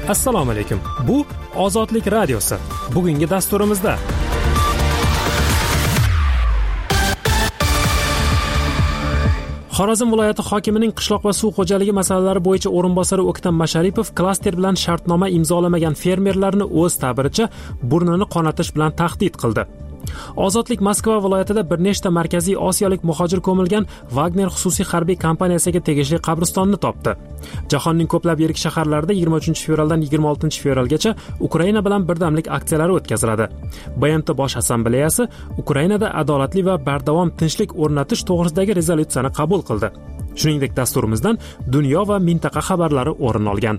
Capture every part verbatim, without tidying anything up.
Assalomu alaykum. Bu Ozodlik radiosi. Bugungi dasturimizda Xorazm viloyati hokimining qishloq va suv xo'jaligi masalalari bo'yicha o'rinbosari O'ktam Masharipov klaster bilan shartnoma imzolamagan fermerlarni o'z ta'biricha burnini qonatish bilan tahdid qildi. Ozodlik Moskva viloyatida bir nechta markaziy osiyolik muhojir ko'milgan Wagner xususiy harbiy kompaniyasiga tegishli qabristonni topdi. Jahonning ko'plab yirik shaharlarida yigirma uchinchi fevraldan yigirma oltinchi fevralgacha Ukraina bilan birdamlik aksiyalari o'tkaziladi. B M T Bosh assambleyasi Ukrainada adolatli va bardavom tinchlik o'rnatish to'g'risidagi rezolyutsiyani qabul qildi. Shuningdek, dasturimizdan dunyo va mintaqa xabarlari o'rin olgan.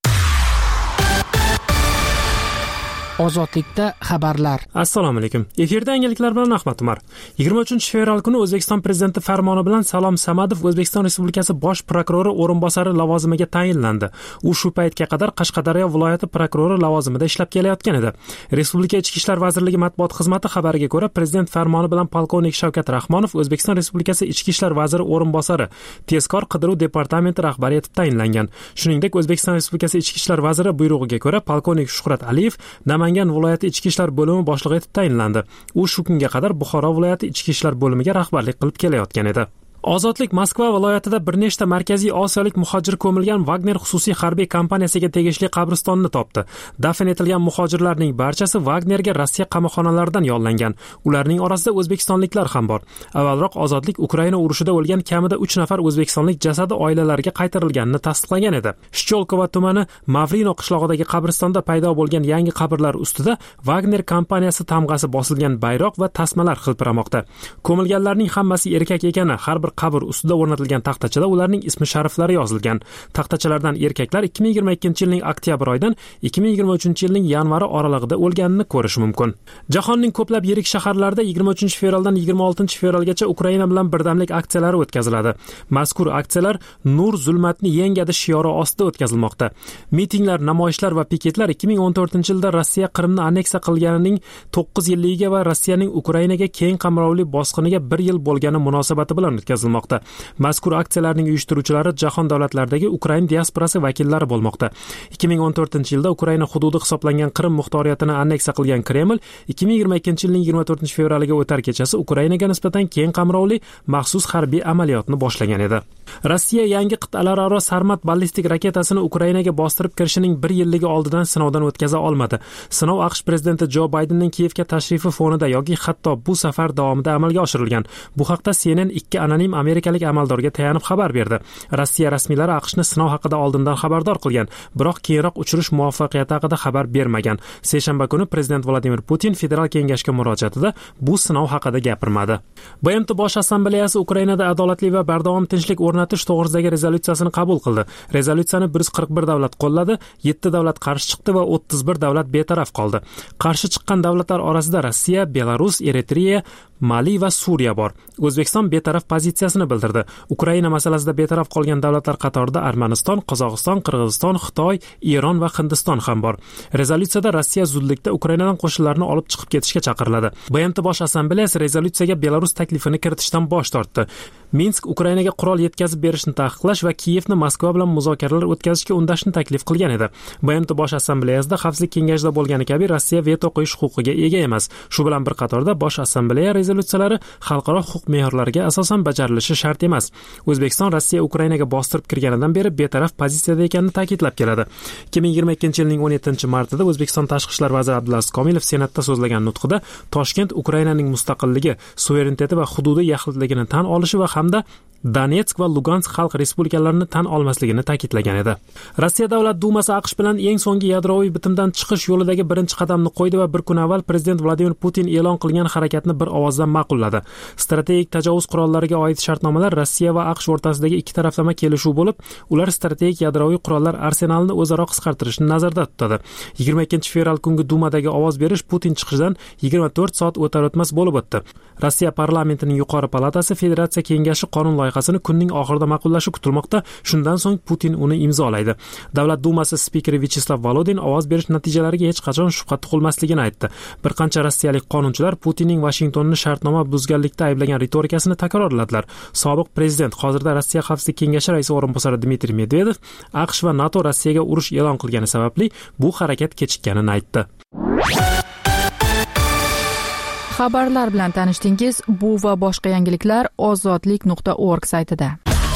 Ozodlikda xabarlar. Assalomu alaykum. Efirda yangiliklar bilan Ahmad Umar. yigirma uchinchi fevral kuni O'zbekiston prezidenti farmoni bilan Salom Samadov O'zbekiston Respublikasi bosh prokurori o'rinbosari lavozimiga tayinlandi. U shu paytga qadar Qashqadaryo viloyati prokurori lavozimida ishlab kelayotgan edi. Respublika Ichki ishlar vazirligi matbuot xizmati xabariga ko'ra, prezident farmoni bilan polkovnik Shavkat Rahmonov O'zbekiston Respublikasi Ichki ishlar vaziri o'rinbosari, tezkor qidiruv departamenti rahbari etib tayinlangan. Shuningdek, O'zbekiston Respublikasi Ichki ishlar vaziri buyrug'iga ko'ra polkovnik Shuhrat Aliyev Namangan viloyati ichki ishlar bo'limi boshlig'i etib tayinlandi. U shu kunga qadar Buxoro viloyati ichki ishlar bo'limiga rahbarlik qilib kelayotgan edi. Ozodlik Moskva viloyatida bir nechta markaziy osiyolik muhojir ko'milgan Wagner xususiy harbiy kompaniyasiga tegishli qabristonni topdi. Dafn etilgan muhojirlarning barchasi Wagnerga Rossiya qamoqxonalaridan yollangan. Ularning orasida o'zbekistonliklar ham bor. Avvalroq Ozodlik Ukraina urushida o'lgan kamida uch nafar o'zbekistonlik jasadi oilalariga qaytarilganini tasdiqlagan edi. Shcholkova tumani Mavrino qishlog'idagi qabristonda paydo bo'lgan yangi qabrlar ustida Wagner kompaniyasi tamg'asi bosilgan bayroq va tasmalar hilpiramoqda. Ko'milganlarning hammasi erkak ekani, har bir qabr ustida o'rnatilgan taxtachada ularning ismi shariflari yozilgan. Taxtachalardan erkaklar ikki ming yigirma ikkinchi yilning oktyabr oyidan ikki ming yigirma uchinchi yilning yanvari oralig'ida o'lganini ko'rish mumkin. Jahonning ko'plab yirik shaharlarida yigirma uchinchi fevraldan yigirma oltinchi fevralgacha Ukraina bilan birdamlik aksiyalari o'tkaziladi. Mazkur aksiyalar Nur zulmatni yengadi shiori ostida o'tkazilmoqda. Mitinglar, namoyishlar va piketlar ikki ming o'n to'rtinchi yilda Rossiya Qrimni anneksiya qilganining to'qqiz yilligiga va Rossiyaning Ukrainaga keng qamrovli bosqiniga bir yil bo'lgani munosabati bilan o'tkazilmoqda. Mazkur aksiyalarning uyushtiruvchilari jahon davlatlaridagi Ukraina diasporasi vakillari bo'lmoqda. ikki ming o'n to'rtinchi yilda Ukraina hududi hisoblangan Qrim muxtoriyatini anneksiya qilgan Kreml ikki ming yigirma ikkinchi yilning yigirma to'rtinchi fevraliga o'tar kechasi Ukrainaga nisbatan keng qamrovli maxsus harbiy amaliyotni boshlagan edi. Rossiya yangi qit'alararo Sarmat ballistik raketasini Ukrainaga bostirib kirishining bir yilligi oldidan sinovdan o'tkaza olmadi. Sinov AQSh prezidenti Jo Baydenning Kiyevga tashrifi fonida yoki hatto bu safar davomida amalga oshirilgan. Bu haqda C N N ikki anonim amerikalik amaldorga tayanib xabar berdi. Rossiya rasmiylari AQShni sinov haqida oldindan xabardor qilgan, biroq keyinroq uchirish muvaffaqiyati haqida xabar bermagan. Seshanba kuni prezident Vladimir Putin federal kengashga murojaatida bu sinov haqida gapirmadi. B M T Bosh assambleyasi Ukrainada adolatli va bardavom tinchlik o'rnatish to'g'risidagi rezolyutsiyasini qabul qildi. Rezolyutsiyani bir yuz qirq bir davlat qo'lladi, yetti davlat qarshi chiqdi va o'ttiz bir davlat betaraf qoldi. Qarshi chiqqan davlatlar orasida Rossiya, Belarus, Eritreya, Mali va Suriya bor. O'zbekiston betaraf pozitsiyasini bildirdi. Ukraina masalasida betaraf qolgan davlatlar qatorida Armaniston, Qozog'iston, Qirg'iziston, Xitoy, Eron va Hindiston ham bor. Rezolyutsiyada Rossiya zudlikda Ukrainadan qo'shinlarni olib chiqib ketishga chaqiriladi. B M T Bosh assambleyasi rezolyutsiyaga Belarus taklifini kiritishdan bosh tortdi. Minsk Ukrainaga qurol yetkazib berishni taqiqlash va Kiyevni Moskva bilan muzokaralar o'tkazishga undashni taklif qilgan edi. B M T Bosh assambleyasida Xavfsizlik kengashida bo'lgani kabi Rossiya veto qo'yish huquqiga ega emas. Shu bilan bir qatorda Bosh assambleya rezolyutsiyalari xalqaro huquq me'yorlariga asosan bajarilishi shart emas. O'zbekiston Rossiya Ukrainaga bostirib kirganidan beri betaraf pozitsiyada ekanini ta'kidlab keladi. ikki ming yigirma ikkinchi yilning o'n yettinchi martida O'zbekiston Tashqi ishlar vaziri Abdulaziz Komilov Senatda so'zlagan nutqida Toshkent Ukrainaning mustaqilligi, suvereniteti va hududiy yaxlitligini tan olishi va hamda Donetsk va Lugansk xalq respublikalarini tan olmasligini ta'kidlagan edi. Rossiya Davlat Dumasi AQSh bilan eng so'nggi yadroviy bitimdan chiqish yo'lidagi birinchi qadamni qo'ydi va bir kun avval prezident Vladimir Putin e'lon qilgan harakatni bir ovozdan ma'qulladi. Strategik tajovuz qurollariga oid shartnomalar Rossiya va AQSh o'rtasidagi ikki taraflama kelishuv bo'lib, ular strategik yadroviy qurollar arsenalini o'zaro qisqartirishni nazarda tutadi. yigirma ikkinchi fevral kungi Dumadagi ovoz berish Putin chiqishidan yigirma to'rt soat o'tar o'tmas bo'lib o'tdi. Rossiya parlamentining yuqori palatasi Federatsiya kengashi qonun loyihasini kunning oxirida ma'qullashi kutilmoqda. Shundan so'ng Putin uni imzolaydi. Davlat dumasi spikeri Vyacheslav Volodin ovoz berish natijalariga hech qachon shubha tug'ilmasligini aytdi. Bir qancha rossiyalik qonunchilar Putinning Vashingtonni shartnoma buzganlikda ayblagan ritorikasini takrorladilar. Sobiq prezident, hozirda Rossiya Xavfsizlik kengashi raisi o'rinbosari Dmitriy Medvedev AQSh va NATO Rossiyaga urush e'lon qilgani sababli bu harakat kechikkanini aytdi. Xabarlar bilan tanishdingiz. Bu va boshqa yangiliklar ozodlik nuqta org saytida.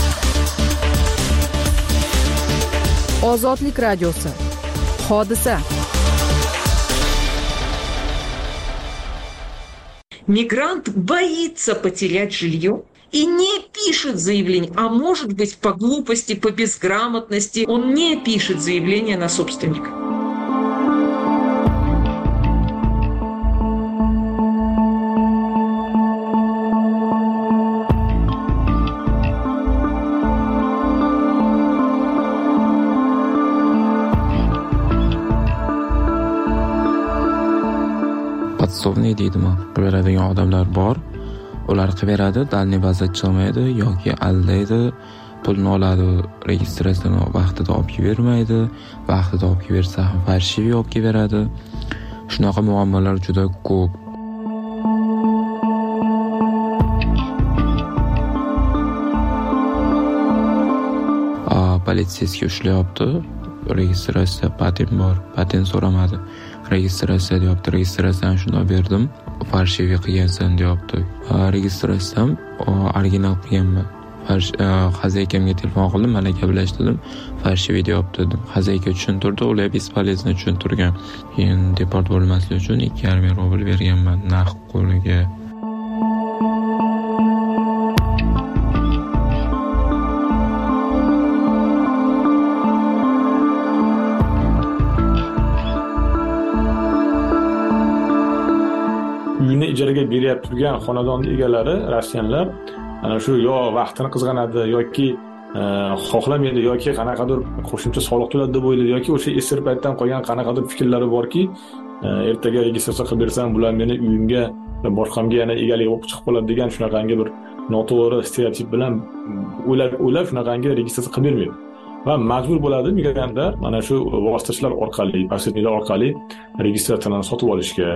Ozodlik radiosi. Hodisa. Мигрант боится потерять жилье и не пишет заявление, а может быть по глупости, по безграмотности он не пишет заявление на собственника. Podsovniy deydimi? Beradigan odamlar bor. Ular qiberadi, dalniy bazat chiqmaydi yoki aldaydi, pulni oladi, registratsiyani vaqtida olib bermaydi, vaqtida olib bersa ham farshiviy olib beradi. Shunaqa muammolar juda ko'p. A, politsiyasiga ushlayapti. Registratsiya patent bor, patent so'ramadi. Registratsiya deyapti, registratsiyani shunday berdim. Farshiviy qilgansan deyapti. Registratsiyam original qilganman. Xazaykamga telefon qildim, mana gaplashdim. Farshiviy deyapti dedim. Xazayka tushuntirdi, ular bespolezno tushuntirgan. Keyin deport bo'lmaslik uchun ikki yarim ming rubl berganman naqd qo'liga. Uyini ijaraga beryapti turgan xonadon egalari, rossiyanlar, ana shu yo vaqtini qizg'anadi yoki xohlamaydi yoki qanaqadir qo'shimcha soliq to'ladi deb o'ylaydi yoki o'sha esir paytdan qolgan qanaqadir fikrlari borki, ertaga registratsiya qilib bersam bular meni uyimga va boshqamga yana egalik bo'lib chiqib qoladi degan shunaqangi bir noto'g'ri stereotip bilan o'ylab o'ylab shunaqangi registratsiya qilib bermaydi. Va majbur bo'ladi migrantlar mana shu vositachilar orqali, posredniklar orqali registratsiyani sotib olishga.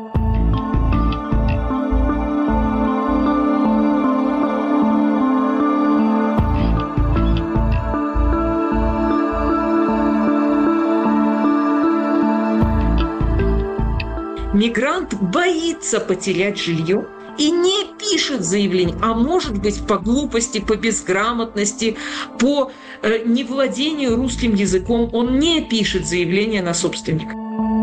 Мигрант боится потерять жилье и не пишет заявление, а может быть по глупости, по безграмотности, по э, невладению русским языком он не пишет заявление на собственника.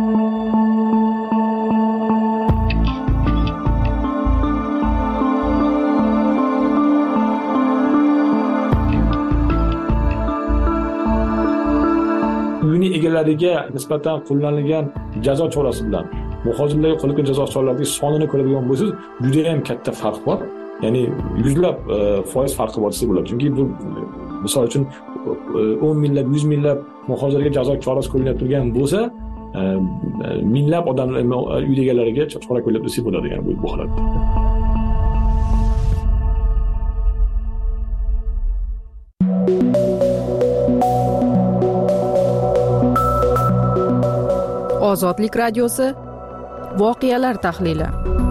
Uyini egalariga nisbatan qo'llanilgan jazo chorasi bilan muhojirlarga qo'llangan jazo choralarining sonini ko'radigan bo'lsangiz, juda ham katta farq bor. Ya'ni yuzlab foiz farqi bor desa bo'ladi. Chunki bu misol uchun o'n minglab, yuz minglab muhojirlarga jazo chorasi qo'llanib turgan bo'lsa, minglab odamlar uy egalariga chora qo'llanib desa bo'ladi degan bu holatda. Ozodlik radiosi. Voqealar tahlili.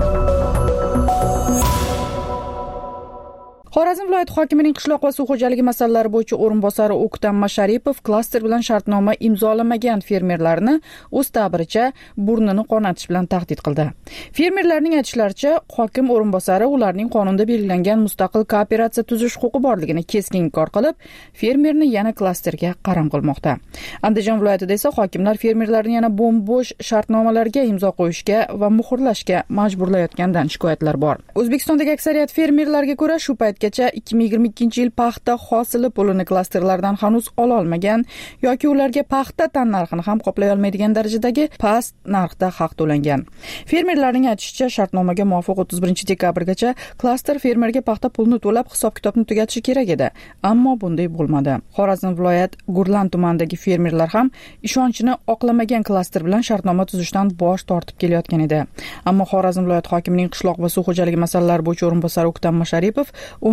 Xorazm viloyati hokimining qishloq va suv xo'jaligi masalalari bo'yicha o'rinbosari O'ktam Masharipov klaster bilan shartnoma imzolamagan fermerlarni o'z ta'biricha burnini qonatish bilan tahdid qildi. Fermerlarning aytishlaricha, hokim o'rinbosari ularning qonunda belgilangan mustaqil kooperatsiya tuzish huquqi borligini keskin inkor qilib, fermerni yana klasterga qaram qilmoqda. Andijon viloyatida esa hokimlar fermerlarni yana bo'm-bo'sh shartnomalarga imzo qo'yishga va muhrlashga majburlayotgandan shikoyatlar bor. O'zbekistondagi aksariyat fermerlarga ko'ra shu payt ikki ming yigirma ikkinchi yil paxta hosili pulini klasterlardan hanuz ola olmagan yoki ularga paxta tan narxini ham qoplay olmaydigan darajadagi past narxda haq to'langan. Fermerlarning aytishicha, shartnomaga muvofiq o'ttiz birinchi dekabrgacha klaster fermerga paxta pulini to'lab hisob-kitobni tugatishi kerak edi, ammo bunday bo'lmadi. Xorazm viloyat Gurlan tumanidagi fermerlar ham ishonchini oqlamagan klaster bilan shartnoma tuzishdan bosh tortib kelayotgan edi. Ammo Xorazm viloyat hokimining qishloq va suv xo'jaligi masalalari bo'yicha o'rinbosari O'ktam Masharipov o'n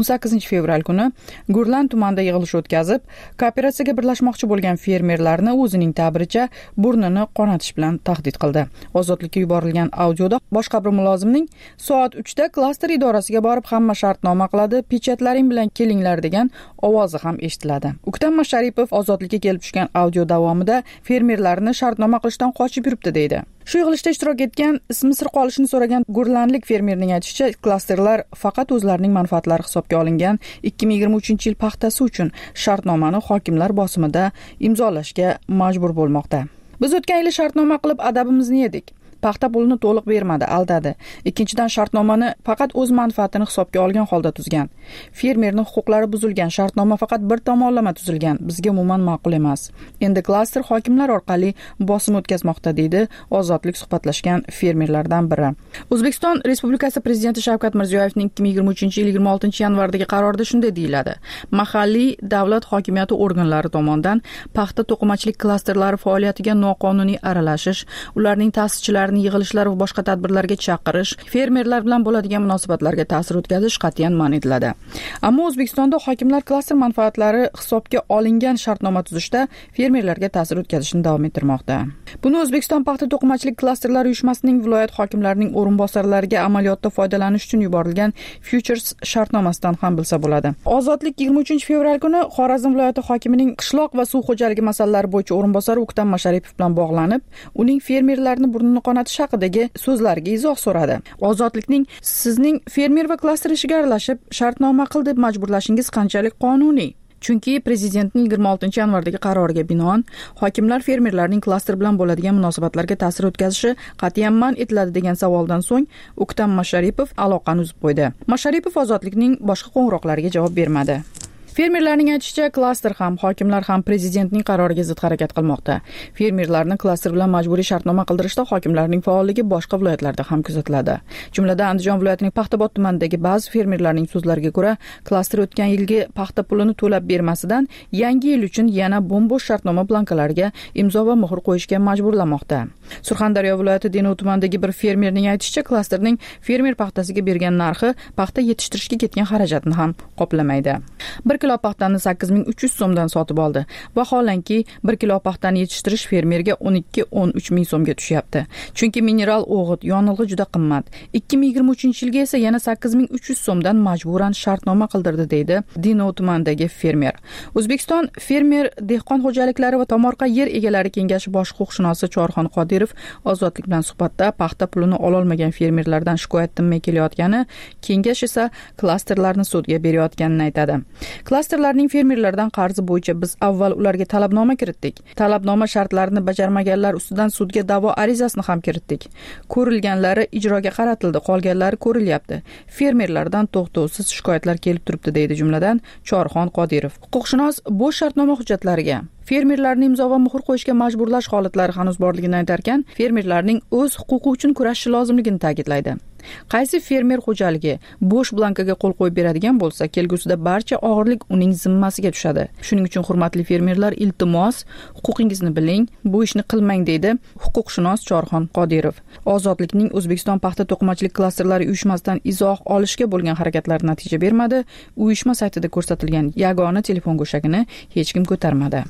sakkizinchi fevral kuni Gurlan tumanida yig'ilish o'tkazib, kooperatsiyaga birlashmoqchi bo'lgan fermerlarni o'zining ta'biricha burnini qonatish bilan tahdid qildi. Ozodlikka yuborilgan audioda boshqa bir mulozimning soat uchda klaster idorasiga borib hamma shartnoma qiladi, pechatlaring bilan kelinglar degan ovozi ham eshitiladi. Uktam Masharipov ozodlikka kelib tushgan audio davomida fermerlarni shartnoma qilishdan qochib yuribdi deydi. Shu yig'ilishda ishtirok etgan, ismi sir qolishini so'ragan gurlanlik fermerning aytishicha, klasterlar faqat o'zlarining manfaatlari hisobga olingan ikki ming yigirma uchinchi yil paxtasi uchun shartnomani hokimlar bosimida imzolashga majbur bo'lmoqda. Biz o'tgan yil shartnoma qilib adabimizni yedik. Paxta pulini to'liq bermadi, aldadi. Ikkinchidan shartnomani faqat o'z manfaatini hisobga olgan holda tuzgan. Fermerning huquqlari buzilgan, shartnoma faqat bir tomonlama tuzilgan. Bizga umuman ma'qul emas. Endi klaster hokimlar orqali bosim o'tkazmoqda deydi ozodlik suhbatlashgan fermerlardan biri. O'zbekiston Respublikasi prezidenti Shavkat Mirziyoyevning ikki ming yigirma uchinchi yil yigirma oltinchi yanvardagi qarorida shunday deyiladi: mahalliy davlat hokimiyati organlari tomonidan paxta to'qimachilik klasterlari faoliyatiga noqonuniy aralashish, ularning ta'sischilari yig'ilishlar va boshqa tadbirlarga chaqirish, fermerlar bilan bo'ladigan munosabatlarga ta'sir o'tkazish qat'iyan man etiladi. Ammo O'zbekistonda hokimlar klaster manfaatlari hisobga olingan shartnoma tuzishda fermerlarga ta'sir o'tkazishni davom ettirmoqda. Buni O'zbekiston paxta to'qimachilik klasterlari uyushmasining viloyat hokimlarining o'rinbosarlariga amaliyotda foydalanish uchun yuborilgan Futures shartnomasidan ham bilsa bo'ladi. Ozodlik yigirma uchinchi fevral kuni Xorazm viloyati hokimining qishloq va suv xo'jaligi masalalari bo'yicha o'rinbosari Uktam Masharipov bilan bog'lanib, uning fermerlarni burnini qonatish haqidagi so'zlariga izoh so'radi. Ozodlikning sizning fermer va klaster ishiga aralashib shartnoma qil deb majburlashingiz qanchalik qonuniy? Chunki prezidentning yigirma oltinchi yanvardagi qaroriga binoan hokimlar fermerlarning klaster bilan bo'ladigan munosabatlarga ta'sir o'tkazishi qat'iyan man etiladi degan savoldan so'ng Uktam Masharipov aloqani uzib qo'ydi. Masharipov ozodlikning boshqa qo'ng'iroqlariga javob bermadi. Fermerlarning aytishicha, klaster ham, hokimlar ham prezidentning qaroriga zid harakat qilmoqda. Fermerlarni klaster bilan majburiy shartnoma qildirishda hokimlarning faolligi boshqa viloyatlarda ham kuzatiladi. Jumladan Andijon viloyatining Paxtabod tumanidagi ba'zi fermerlarning so'zlariga ko'ra, klaster o'tgan yilgi paxta pulini to'lab bermasidan yangi yil uchun yana bo'm-bo'sh shartnoma blankalariga imzo va muhr qo'yishga majburlamoqda. Surxondaryo viloyati Denov tumanidagi bir fermerning aytishicha, klasterning fermer paxtasiga bergan narxi paxta yetishtirishga ketgan xarajatni ham qoplamaydi. bir kilo paxtani sakkiz ming uch yuz so'mdan sotib oldi. Vaholanki bir kilo paxtani yetishtirish fermerga o'n ikki o'n uch ming so'mga tushyapti. Chunki mineral o'g'it, yonilg'i juda qimmat. ikki ming yigirma uchinchi yilga esa yana sakkiz ming uch yuz so'mdan majburan shartnoma qildirdi deydi Denov tumanidagi fermer. O'zbekiston fermer dehqon xo'jaliklari va tomorqa yer egalari kengashi bosh huquqshunosi Chorxon Qodirov ozodlik bilan suhbatda paxta pulini ololmagan fermerlardan shikoyat tinmay kelayotgani, kengash esa klasterlarni sudga berayotganini aytadi. Klasterlarning fermerlardan qarzi bo'yicha biz avval ularga talabnoma kiritdik. Talabnoma shartlarini bajarmaganlar ustidan sudga da'vo arizasini ham kiritdik. Ko'rilganlari ijroga qaratildi, qolganlari ko'rilyapti. Fermerlardan to'xtovsiz shikoyatlar kelib turibdi deydi jumladan Chorxon Qodirov. Huquqshunos bo'sh shartnoma hujjatlariga fermerlarni imzo va muhr qo'yishga majburlash holatlari hanuz borligini aytarkan, fermerlarning o'z huquqi uchun kurashishi lozimligini ta'kidlaydi. Qaysi fermer xo'jaligi bo'sh blankaga qo'l qo'yib beradigan bo'lsa, kelgusida barcha og'irlik uning zimmasiga tushadi. Shuning uchun hurmatli fermerlar, iltimos, huquqingizni biling, bu ishni qilmang deydi huquqshunos Chorxon Qodirov. Ozodlikning O'zbekiston paxta to'qimachilik klasterlari uyushmasidan izoh olishga bo'lgan harakatlari natija bermadi. Uyushma saytida ko'rsatilgan yagona telefon go'shagini hech kim ko'tarmadi.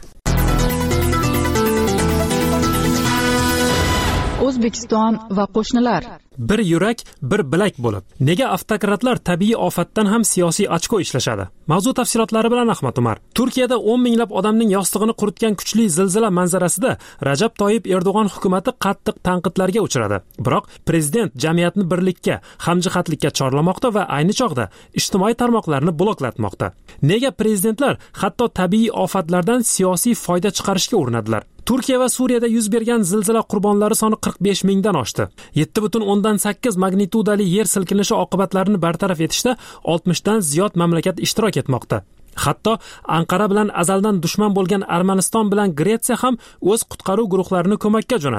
O'zbekiston va qo'shnilar. Bir yurak, bir bilak bo'lib. Nega avtokratlar tabiiy ofatdan ham siyosiy ochko ishlashadi? Mavzu tafsilotlari bilan Ahmad Umar. Turkiyada o'n minglab odamning yostig'ini quritgan kuchli zilzila manzarasida Rajab Toyib Erdo'g'on hukumatı qattiq tanqidlarga uchradi. Biroq prezident jamiyatni birlikka, hamjihatlikka chorlamoqda va ayni chog'da ijtimoiy tarmoqlarni bloklatmoqda. Nega prezidentlar hatto tabiiy ofatlardan siyosiy foyda chiqarishga urinadilar? Turkiya va Suriyada yuz bergan zilzila qurbonlari soni qirq besh mingdan oshdi. yetti butun o'ndan sakkiz magnitudali yer silkinishi oqibatlarini bartaraf etishda oltmishdan ziyod mamlakat ishtirok etmoqda. Hatto Anqara bilan azaldan dushman bo'lgan Armaniston bilan Gretsiya ham o'z qutqaruv guruhlarini ko'makka jo'natdi.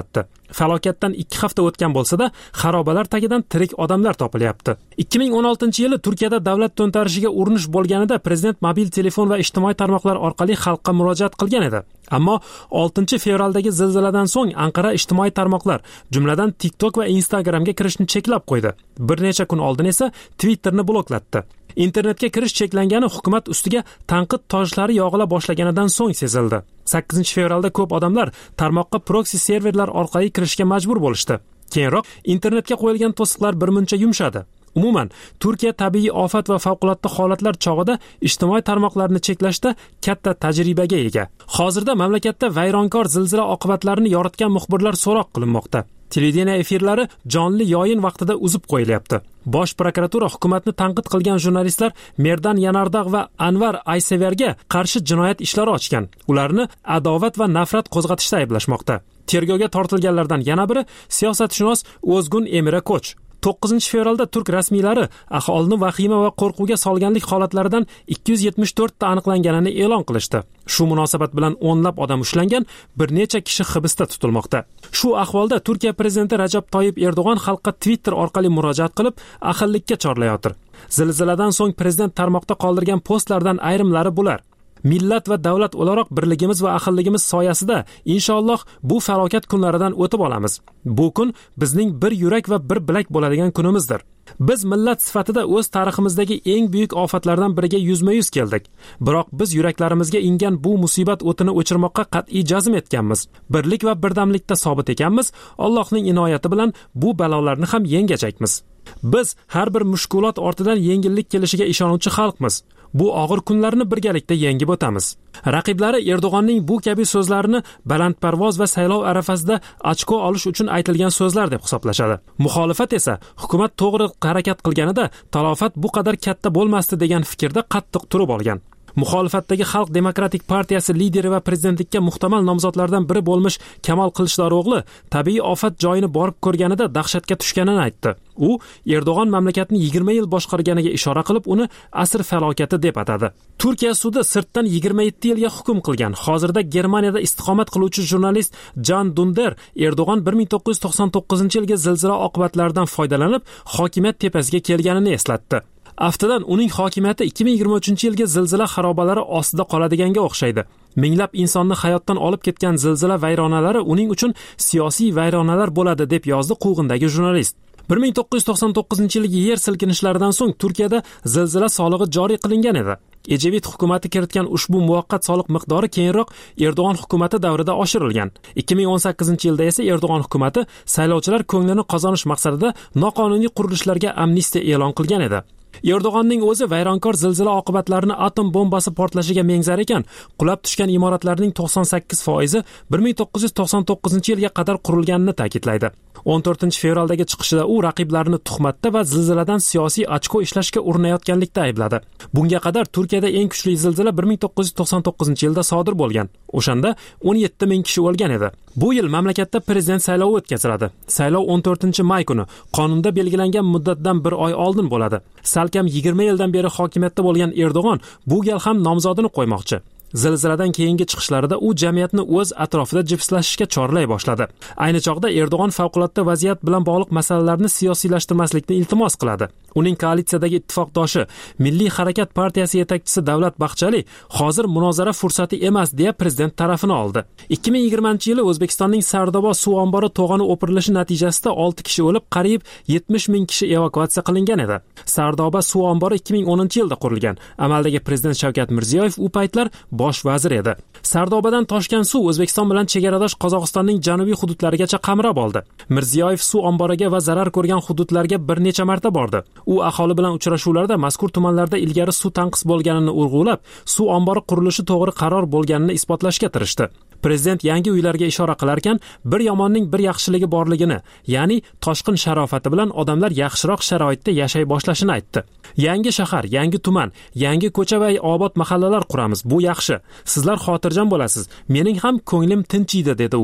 Falokatdan ikki hafta o'tgan bo'lsa-da, xarobalar tagidan tirik odamlar topilyapti. ikki ming o'n oltinchi yili Turkiyada davlat to'ntarishiga urinish bo'lganida prezident mobil telefon va ijtimoiy tarmoqlar orqali xalqqa murojaat qilgan edi. Ammo oltinchi fevraldagi zilziladan so'ng Anqara ijtimoiy tarmoqlar, jumladan TikTok va Instagramga kirishni cheklab qo'ydi. Bir necha kun oldin esa Twitterni bloklatdi. Internetga kirish cheklangani hukumat ustiga tanqid toshlari yog'ila boshlaganidan so'ng sezildi. sakkizinchi fevralda ko'p odamlar tarmoqqa proksi serverlar orqali kirishga majbur bo'lishdi. Keyinroq internetga qo'yilgan to'siqlar birmuncha yumshadi. Umuman, Turkiya tabiiy ofat va favqulodda holatlar chog'ida ijtimoiy tarmoqlarni cheklashda katta tajribaga ega. Hozirda mamlakatda vayronkor zilzila oqibatlarini yoritgan muxbirlar so'roq qilinmoqda. Televideniya efirlari jonli yoyin vaqtida uzib qo'yilyapti. Bosh prokuratura hukumatni tanqid qilgan jurnalistlar Merdan Yanardagh va Anvar Ayseverga qarshi jinoyat ishlari ochgan. Ularni adovat va nafrat qo'zg'atishda ayblashmoqda. Tergovga tortilganlardan yana biri siyosatshunos O'zgun Emira Koch. to'qqizinchi fevralda turk rasmiylari aholini vahima va qo'rquvga solganlik holatlaridan ikki yuz yetmish to'rt ta aniqlanganini e'lon qilishdi. Shu munosabat bilan o'nlab odam ushlangan, bir necha kishi hibsda tutilmoqda. Shu ahvolda Turkiya prezidenti Rajab Toyyib Erdo'g'on xalqqa Twitter orqali murojaat qilib, ahillikka chorlayotir. Zilziladan so'ng prezident tarmoqda qoldirgan postlardan ayrimlari bular: Millat va davlat o'laroq birligimiz va ahilligimiz soyasida inshaalloh bu falokat kunlaridan o'tib olamiz. Bu kun bizning bir yurak va bir bilak bo'ladigan kunimizdir. Biz millat sifatida o'z tariximizdagi eng buyuk ofatlardan biriga yuzma-yuz keldik. Biroq biz yuraklarimizga ingan bu musibat o'tini o'chirmoqqa qat'iy jazm etganmiz. Birlik va birdamlikda sobit ekanmiz. Allohning inoyati bilan bu balolarni ham yengajakmiz. Biz har bir mushkulot ortidan yengillik kelishiga ishonuvchi xalqmiz. Bu og'ir kunlarni birgalikda yengib o'tamiz. Raqiblari Erdo'g'onning bu kabi so'zlarini balandparvoz va saylov arafasida ochko olish uchun aytilgan so'zlar deb hisoblashadi. Muxolifat esa hukumat to'g'ri harakat qilganida talofat bu qadar katta bo'lmasdi degan fikrda qattiq turib olgan. Muxolifatdagi Xalq demokratik partiyasi lideri va prezidentlikka muhtamal nomzodlardan biri bo'lmish Kamol Qilichdarog'li tabiiy ofat joyini borib ko'rganida dahshatga tushganini aytdi. U Erdo'g'on mamlakatni yigirma yil boshqarganiga ishora qilib, uni asr falokati deb atadi. Turkiya sudi sirtdan yigirma yetti yilga hukm qilgan. Hozirda Germaniyada istiqomat qiluvchi jurnalist Jan Dunder Erdo'g'on bir ming to'qqiz yuz to'qson to'qqizinchi yilgi zilzila oqibatlaridan foydalanib, hokimiyat tepasiga kelganini eslatdi. Aftidan uning hokimiyati ikki ming yigirma uchinchi yilgi zilzila xarobalari ostida qoladiganga o'xshaydi. Minglab insonni hayotdan olib ketgan zilzila vayronalari uning uchun siyosiy vayronalar bo'ladi deb yozdi quvg'indagi jurnalist. bir ming to'qqiz yuz to'qson to'qqizinchi yilgi yer silkinishlaridan so'ng Turkiyada zilzila solig'i joriy qilingan edi. Ejevit hukumati kiritgan ushbu muvaqqat soliq miqdori keyinroq Erdo'g'on hukumati davrida oshirilgan. ikki ming o'n sakkizinchi yilda esa Erdo'g'on hukumati saylovchilar ko'nglini qozonish maqsadida noqonuniy qurilishlarga amnistiya e'lon qilgan edi. Erdo'g'onning o'zi vayronkor zilzila oqibatlarini atom bombasi portlashiga mengzar ekan, qulab tushgan imoratlarning to'qson sakkiz foizi bir ming to'qqiz yuz to'qson to'qqizinchi yilga qadar qurilganini ta'kidlaydi. o'n to'rtinchi fevraldagi chiqishida u raqiblarini tuhmatda va zilziladan siyosiy ochko ishlashga urinayotganlikda aybladi. Bunga qadar Turkiyada eng kuchli zilzila bir ming to'qqiz yuz to'qson to'qqizinchi yilda sodir bo'lgan. O'shanda o'n yetti ming kishi o'lgan edi. Bu yil mamlakatda prezident saylovi o'tkaziladi. Saylov o'n to'rtinchi may kuni qonunda belgilangan muddatdan bir oy oldin bo'ladi. Salkam yigirma yildan beri hokimiyatda bo'lgan Erdo'g'on bu gal ham nomzodini qo'ymoqchi. Zilziladan keyingi chiqishlarida u jamiyatni o'z atrofida jipslashishga chorlay boshladi. Ayni chog'da Erdo'g'on favqulodda vaziyat bilan bog'liq masalalarni siyosiylashtirmaslikni iltimos qiladi. Uning koalitsiyadagi ittifoqdoshi Milliy harakat partiyasi yetakchisi Davlat Bahchali hozir munozara fursati emas deya prezident tarafini oldi. ikki ming yigirmanchi yili O'zbekistonning Sardoba suv ombori to'g'oni o'pirilishi natijasida olti kishi o'lib, qariyb yetmish ming kishi evakuatsiya qilingan edi. Sardoba suv ombori ikki ming o'ninchi yilda qurilgan. Amaldagi prezident Shavkat Mirziyoyev u paytlar bosh vazir edi. Sardobadan toshgan suv O'zbekiston bilan chegaradosh Qozog'istonning janubiy hududlarigacha qamrab oldi. Mirziyoyev suv omboriga va zarar ko'rgan hududlarga bir necha marta bordi. U aholi bilan uchrashuvlarda mazkur tumanlarda ilgari suv tanqis bo'lganini urg'ulab, suv ombori qurilishi to'g'ri qaror bo'lganini isbotlashga tirishdi. Prezident yangi uylarga ishora qilarkan, bir yomonning bir yaxshiligi borligini, ya'ni toshqin sharofati bilan odamlar yaxshiroq sharoitda yashay boshlashini aytdi. Yangi shahar, yangi tuman, yangi ko'cha va obod mahallalar quramiz. Bu yaxshi. Sizlar xotirjam bo'lasiz. Mening ham ko'nglim tinchiydi, dedi u.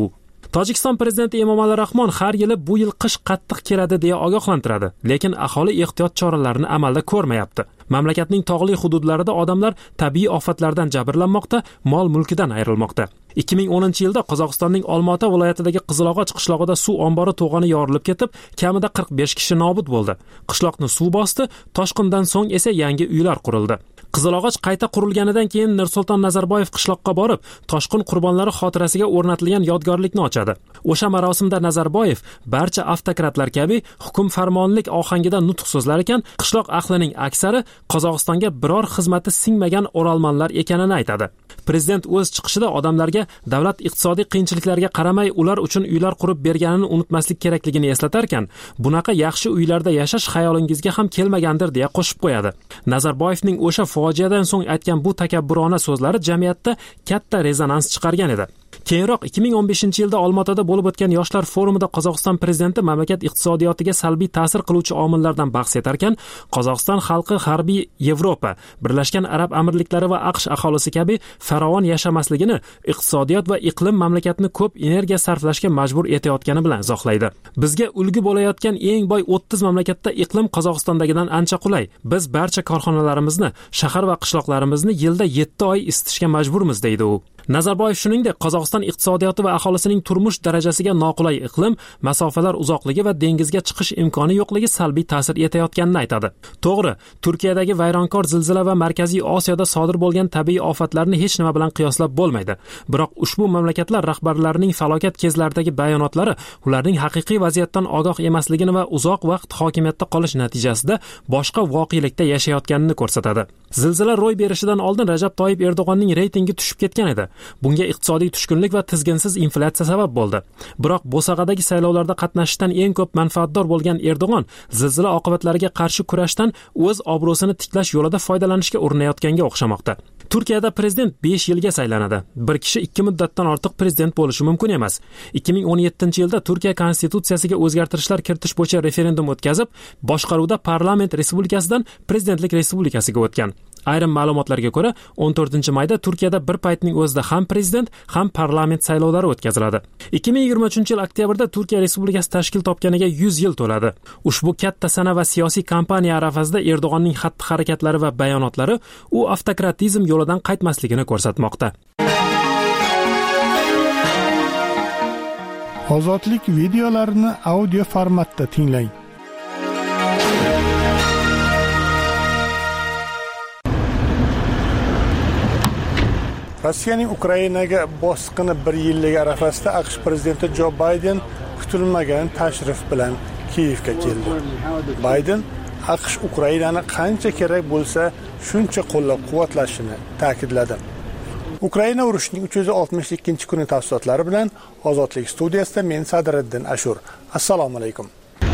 Tojikiston prezidenti Emomali Rahmon har yili bu yil qish qattiq keladi deya ogohlantiradi, lekin aholi ehtiyot choralarini amalda ko'rmayapti. Mamlakatning tog'li hududlarida odamlar tabiiy ofatlardan jabrlanmoqda, mol-mulkidan ayrilmoqda. ikki ming o'ninchi yilda Qozog'istonning Olmaota viloyatidagi Qizilog'och qishlog'ida suv ombori to'g'oni yorilib ketib, kamida qirq besh kishi nobud bo'ldi. Qishloqni suv bosdi, toshqindan so'ng esa yangi uylar qurildi. Qizilog'och qayta qurilganidan keyin Nursulton Nazarboyev qishloqqa borib, toshqin qurbonlari xotirasiga o'rnatilgan yodgorlikni ochadi. O'sha marosimda Nazarboyev barcha avtokratlar kabi hukm farmonlik ohangida nutq so'zlar ekan, qishloq ahlining aksari Qozog'istonga biror xizmati singmagan o'ralmonlar ekanini aytadi. Prezident o'z chiqishida odamlarga davlat iqtisodiy qiyinchiliklarga qaramay ular uchun uylar qurib berganini unutmaslik kerakligini eslatarkan, bunaqa yaxshi uylarda yashash xayolingizga ham kelmagandir deya qo'shib qo'yadi. Nazarboyevning o'sha fojiadan so'ng aytgan bu takabburona so'zlari jamiyatda katta rezonans chiqargan edi. Keyinroq ikki ming o'n beshinchi yilda Olmaotada bo'lib o'tgan yoshlar forumida Qozog'iston prezidenti mamlakat iqtisodiyotiga salbiy ta'sir qiluvchi omillardan bahs etarkan, Qozog'iston xalqi harbiy Yevropa, Birlashgan Arab Amirliklari va AQSh aholisi kabi farovon yashamasligini iqtisodiyot va iqlim mamlakatni ko'p energiya sarflashga majbur etayotgani bilan izohlaydi. Bizga ulgu bo'layotgan eng boy o'ttiz mamlakatda iqlim Qozog'istondagidan ancha qulay. Biz barcha korxonalarimizni, shahar va qishloqlarimizni yilda yetti oy isitishga majburmiz, deydi u. Nazarboyev shuningdek, Qozog'iston iqtisodiyoti va aholisining turmush darajasiga noqulay iqlim, masofalar uzoqligi va dengizga chiqish imkoni yo'qligi salbiy ta'sir etayotganini aytadi. To'g'ri, Turkiyadagi vayronkor zilzila va Markaziy Osiyoda sodir bo'lgan tabiiy ofatlarni hech nima bilan qiyoslab bo'lmaydi. Biroq ushbu mamlakatlar rahbarlarining falokat kezlaridagi bayonotlari ularning haqiqiy vaziyatdan ogoh emasligini va uzoq vaqt hokimiyatda qolish natijasida boshqa voqelikda yashayotganini ko'rsatadi. Zilzila ro'y berishidan oldin Rajab Toyyib Erdo'g'onning reytingi tushib ketgan edi. Bunga iqtisodiy tushkunlik va tizginsiz inflyatsiya sabab bo'ldi. Biroq Bo'sag'adagi saylovlarda qatnashishdan eng ko'p manfaatdor bo'lgan Erdo'g'on zilzila oqibatlariga qarshi kurashdan o'z obro'sini tiklash yo'lida foydalanishga urinayotganga o'xshamoqda. Turkiyada prezident besh yilga saylanadi. Bir kishi ikki muddatdan ortiq prezident bo'lishi mumkin emas. ikki ming o'n yettinchi yilda Turkiya konstitutsiyasiga o'zgartirishlar kiritish bo'yicha referendum o'tkazib, boshqaruvda parlament respublikasidan prezidentlik respublikasiga o'tgan. Ayrim ma'lumotlarga ko'ra, o'n to'rtinchi mayda Turkiyada bir paytning o'zida ham prezident, ham parlament saylovlari o'tkaziladi. ikki ming yigirma uchinchi yil oktyabrda Turkiya respublikasi tashkil topganiga yuz yil to'ladi. Ushbu katta sana va siyosiy kampaniya arafasida Erdo'g'onning xatti-harakatlari va bayonotlari u avtokratizm yo'lidan qaytmasligini ko'rsatmoqda. Ozodlik videolarini audio formatda tinglang. Rossiyaning Ukrainaga bosqini bir yilligi arafasida AQSh prezidenti Jo Bayden kutilmagan tashrif bilan Kiyevga keldi. Bayden AQSh Ukrainani qancha kerak bo'lsa shuncha qo'llab-quvvatlashini ta'kidladi. Ukraina urushining uch yuz oltmish ikkinchi kuni tafsilotlari bilan Ozodlik studiyasida men Sadriddin Ashur. Assalomu alaykum.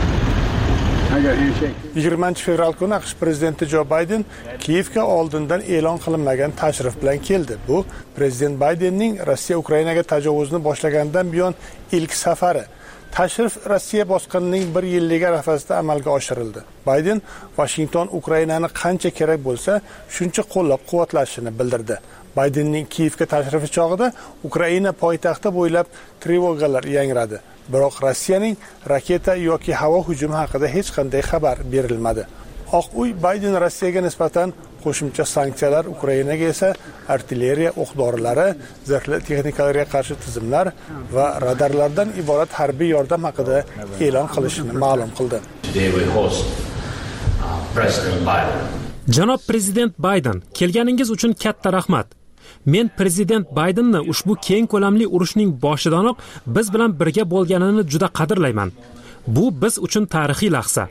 yigirmanchi fevral kuni AQSh prezidenti Jo Bayden Kiyevga oldindan e'lon qilinmagan tashrif bilan keldi. Bu prezident Baydenning Rossiya Ukrainaga tajovuzni boshlagandan buyon ilk safari. Tashrif Rossiya bosqinining bir yilligi arafasida amalga oshirildi. Bayden Washington Ukrainani qancha kerak bo'lsa, shuncha qo'llab-quvvatlashini bildirdi. Baydenning Kiyevga tashrifi chog'ida Ukraina poytaxti bo'ylab trevogalar yangradi. Biroq Rossiyaning raketa yoki havo hujumi haqida hech qanday xabar berilmadi. Oq uy Bayden Rossiyaga nisbatan qo'shimcha sanksiyalar, Ukrainaga esa artilleriya o'q-dorilari, zirhli texnikalarga qarshi tizimlar va radarlardan iborat harbiy yordam haqida e'lon qilishini ma'lum qildi. Janob prezident Bayden, kelganingiz uchun katta rahmat. Men prezident Baydenni ushbu keng ko'lamli urushning boshidanoq biz bilan birga bo'lganini juda qadrlayman. Bu biz uchun tarixiy lahza.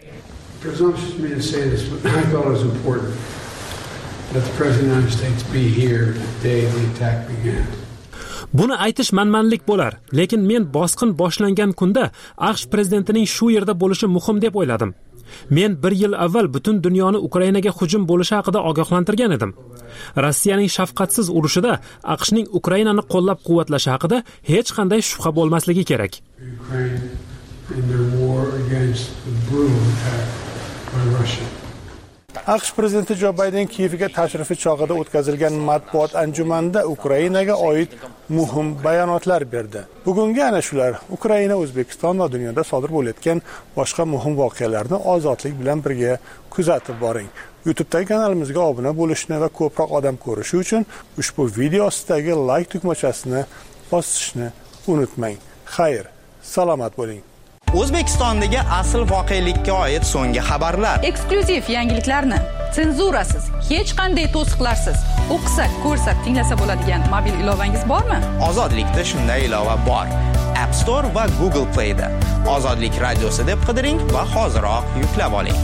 Buni aytish manmanlik bo'lar, lekin men bosqin boshlangan kunda AQSh prezidentining shu yerda bo'lishi muhim deb o'yladim. Men bir yil avval butun dunyoni Ukrainaga hujum bo'lishi haqida ogohlantirgan edim. Rossiyaning shafqatsiz urushida AQShning Ukrainani qo'llab-quvvatlashi haqida hech qanday shubha bo'lmasligi kerak. AQSh prezidenti Jo Bayden Kiyevga tashrifi chog'ida o'tkazilgan matbuot anjumanida Ukrainaga oid muhim bayonotlar berdi. Bugungi ana shular Ukraina, O'zbekiston va dunyoda sodir bo'layotgan boshqa muhim voqealarni ozodlik bilan birga kuzatib boring. YouTube'dagi kanalimizga obuna bo'lishni va ko'proq odam ko'rishi uchun ushbu video ostidagi like tugmachasini bosishni unutmang. Xayr, salomat bo'ling. O'zbekistondagi asl voqelikka oid so'nggi xabarlar, eksklyuziv yangiliklarni senzurasiz, hech qanday to'siqlarsiz o'qisa, ko'rsa, tinglasa bo'ladigan mobil ilovangiz bormi? Ozodlikda shunday ilova bor. App Store va Google Play da Ozodlik radiosi deb qidiring va hoziroq yuklab oling.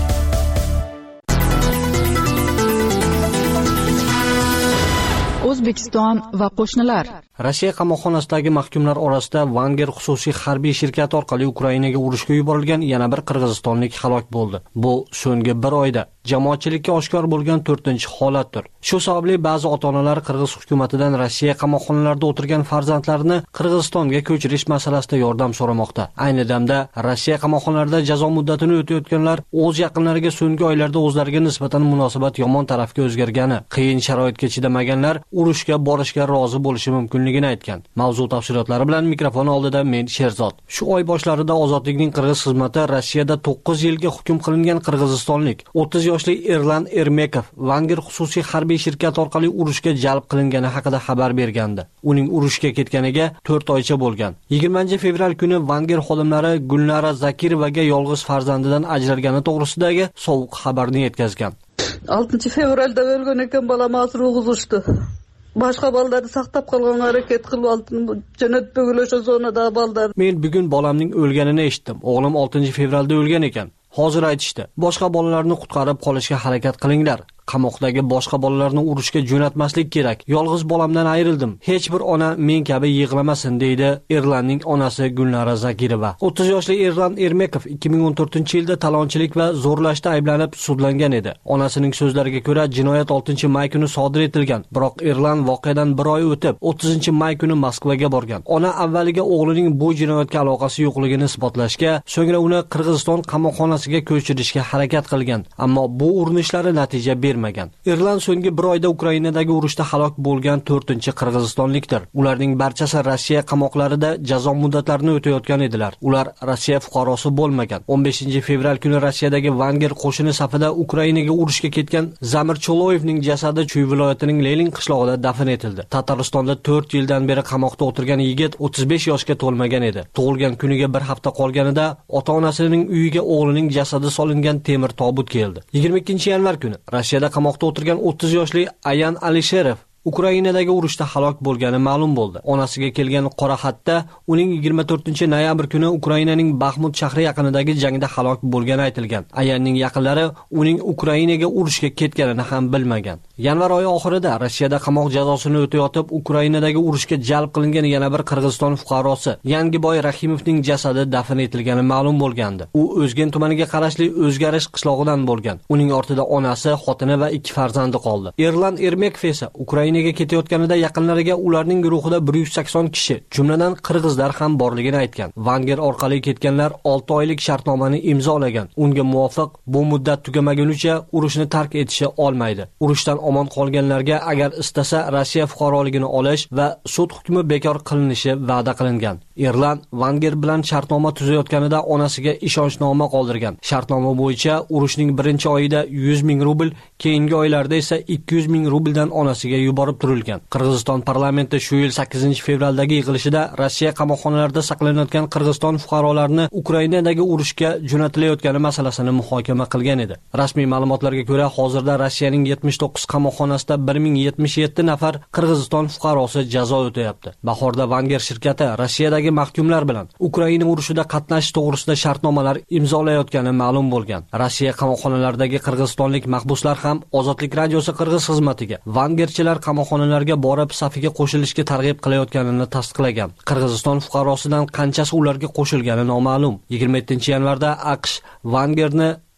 O'zbekiston va qo'shnilar. Rossiya qamoqxonasidagi mahkumlar orasida Vanger xususiy harbiy shirkati orqali Ukrainaga urushga yuborilgan yana bir qirg'izistonlik halok bo'ldi. Bu so'nggi bir oyda jamoatchilikka oshkor bo'lgan to'rtinchi holatdir. Shu sababli ba'zi ota-onalar Qirg'iz hukumatidan Rossiya qamoqxonalarida o'tirgan farzandlarini Qirg'izistonga ko'chirish masalasida yordam so'ramoqda. Ayni damda Rossiya qamoqxonalarida jazo muddatini o'tayotganlar o'z yaqinlariga so'nggi oylarda o'zlariga nisbatan munosabat yomon tarafga o'zgargani, qiyin sharoitga chidamaganlar urushga borishga rozi bo'lishi mumkinligini aytgan. Mavzu tafsilotlari bilan mikrofon oldida men Sherzod. Shu oy boshlarida Ozodlikning Qirg'iz xizmati Rossiyada to'qqiz yilga hukm qilingan qirg'izistonlik o'ttiz yoshli Erlan Ermekov Vanger xususiy harbiy shirkati orqali urushga jalb qilingani haqida xabar bergandi. Uning urushga ketganiga to'rt oycha bo'lgan. yigirmanchi fevral kuni Vanger xodimlari Gulnara Zakirovaga yolg'iz farzandidan ajralgani to'g'risidagi sovuq xabarni yetkazgan. oltinchi fevralda o'lgan ekan, bolam asir o'g'izishdi. Boshqa bolalarni saqlab qolgan harakat qilib oldim. Jannat bo'g'ilosha zonada bolalar. Men bugun bolamning o'lganini eshitdim. O'g'lim oltinchi fevralda o'lgan ekan. Hozir aytishdi. Boshqa bolalarni qutqarib qolishga harakat qilinglar. Qamoqdagi boshqa bolalarni urushga jo'natmaslik kerak. Yolg'iz bolamdan ayrildim. Hech bir ona men kabi yig'lamasin, deydi Erlanning onasi Gulnara Zakirova. o'ttiz yoshli Erlan Ermekov ikki ming o'n to'rtinchi yilda talonchilik va zo'rlashda ayblanib sudlangan edi. Onasining so'zlariga ko'ra, jinoyat oltinchi may kuni sodir etilgan. Biroq Erlan voqeadan bir oy o'tib, o'ttizinchi may kuni Moskvaga borgan. Ona avvaliga o'g'lining bu jinoyatga aloqasi yo'qligini isbotlashga, so'ngra uni Qirg'iziston qamoqxonasiga ko'chirishga harakat qilgan. Ammo bu urinishlari natija bermagan. Erlan so'nggi bir oyda Ukrainadagi urushda halok bo'lgan to'rtinchi qirg'izistonlikdir. Ularning barchasi Rossiya qamoqlarida jazo muddatlarini o'tayotgan edilar. Ular Rossiya fuqarosi bo'lmagan. o'n beshinchi fevral kuni Rossiyadagi Vanger qo'shini safida Ukrainaga urushga ketgan Zamir Choloyevning jasadi Chuy viloyatining Lenin qishlog'ida dafn etildi. Tataristonda to'rt yildan beri qamoqda o'tirgan yigit o'ttiz besh yoshga to'lmagan edi. Tug'ilgan kuniga bir hafta qolganida ota-onasining uyiga o'g'lining jasadi solingan temir tobut keldi. yigirma ikkinchi yanvar kuni Rossiyada qamoqda o'tirgan o'ttiz yoshli Ayan Alisherov Ukrainadagi urushda halok bo'lgani ma'lum bo'ldi. Onasiga kelgan qora xatda uning yigirma to'rtinchi noyabr kuni Ukrainaning Baxmut shahri yaqinidagi jangda halok bo'lgani aytilgan. Ayanning yaqinlari uning Ukrainaga urushga ketganini ham bilmagan. Yanvar oyi oxirida Rossiyada qamoq jazosini o'tayotib Ukrainadagi urushga jalb qilingan yana bir Qirg'iziston fuqarosi Yangiboy Rahimovning jasadi dafn etilgani ma'lum bo'lgandi. U O'zgen tumaniga qarashli O'zgarish qishlog'idan bo'lgan. Uning ortida onasi, xotini va ikki farzandi qoldi. Erlan Ermekov esa Ukraina ketayotganida yaqinlariga ularning guruhida bir yuz sakson kishi, jumladan qirg'izlar ham borligini aytgan. Vanger orqali ketganlar olti oylik shartnomani imzolagan. Unga muvofiq bu muddat tugamagunicha urushni tark etishi olmaydi. Urushdan omon qolganlarga agar istasa Rossiya fuqaroligini olish va sud hukmi bekor qilinishi va'da qilingan. Erlan Vanger bilan shartnoma tuzayotganida onasiga ishonchnoma qoldirgan. Shartnoma bo'yicha urushning birinchi oyida yuz ming rubl, keyingi oylarda esa ikki yuz ming rubldan onasiga yuborib turilgan. Qirg'iziston parlamenti shu yil sakkizinchi fevraldagi yig'ilishida Rossiya qamoqxonalarida saqlanayotgan Qirg'iziston fuqarolarini Ukrainadagi urushga jo'natilayotgani masalasini muhokama qilgan edi. Rasmiy ma'lumotlarga ko'ra, hozirda Rossiyaning yetmish to'qqiz qamoqxonasida bir ming yetmish yetti nafar Qirg'iziston fuqarosi jazo o'tayapti. Bahorda Vanger shirkati Rossiyadagi mahkumlar bilan Ukraina urushida qatnashish to'g'risida shartnomalar imzolayotgani ma'lum bo'lgan. Rossiya qamoqxonalaridagi qirg'izistonlik mahbuslar ham Ozodlik radiosi Qirg'iz xizmatiga Vangerchilar qamoqxonalarga borib safiga qo'shilishga targ'ib qilayotganini tasdiqlagan. Qirg'iziston fuqarosidan qanchasi ularga qo'shilgani noma'lum. yigirma yettinchi yanvarda AQSh Vangerni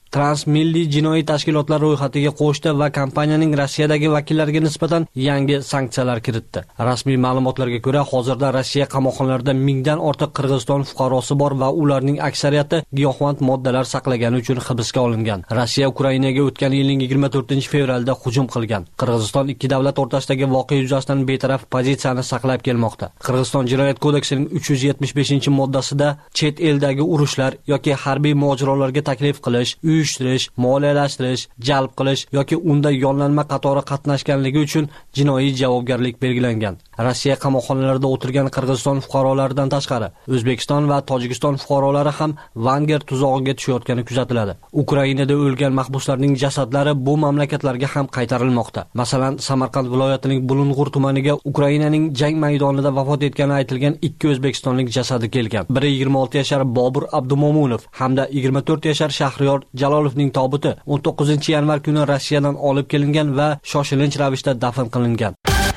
transmilliy jinoiy tashkilotlar ro'yxatiga qo'shdi va kompaniyaning Rossiyadagi vakillariga nisbatan yangi sanksiyalar kiritdi. Rasmiy ma'lumotlarga ko'ra, hozirda Rossiya qamoqxonalarida mingdan ortiq Qirg'iziston fuqarosi bor va ularning aksariyati giyohvand moddalar saqlagani uchun hibsga olingan. Rossiya Ukrainaga o'tgan yilning yigirma to'rtinchi fevralda hujum qilgan. Qirg'iziston ikki davlat o'rtasidagi voqea yuzasidan betaraf pozitsiyani saqlab kelmoqda. Qirg'iziston jinoyat kodeksining uch yuz yetmish beshinchi moddasida chet eldagi urushlar yoki harbiy mojarolarga taklif qilish, uyushtirish, moliyalashtirish, jalb qilish yoki unda yollanma qatori qatnashganligi uchun jinoiy javobgarlik belgilangan. Rossiya qamoqxonalarida o'tirgan Qirg'iziston fuqarolaridan tashqari O'zbekiston va Tojikiston fuqarolari ham Vanger tuzog'iga tushayotgani kuzatiladi. Ukrainada o'lgan mahbuslarning jasadlari bu mamlakatlarga ham qaytarilmoqda. Masalan, Samarqand viloyatining Bulung'ur tumaniga Ukrainaning jang maydonida vafot etgani aytilgan ikki o'zbekistonlik jasadi kelgan. Biri yigirma olti yashar Bobur Abdumomunov hamda yigirma to'rt yashar Shahriyor Jalolovning tobuti o'n to'qqizinchi yanvar kuni Rossiyadan olib kelingan va shoshilinch ravishda dafn qilingan.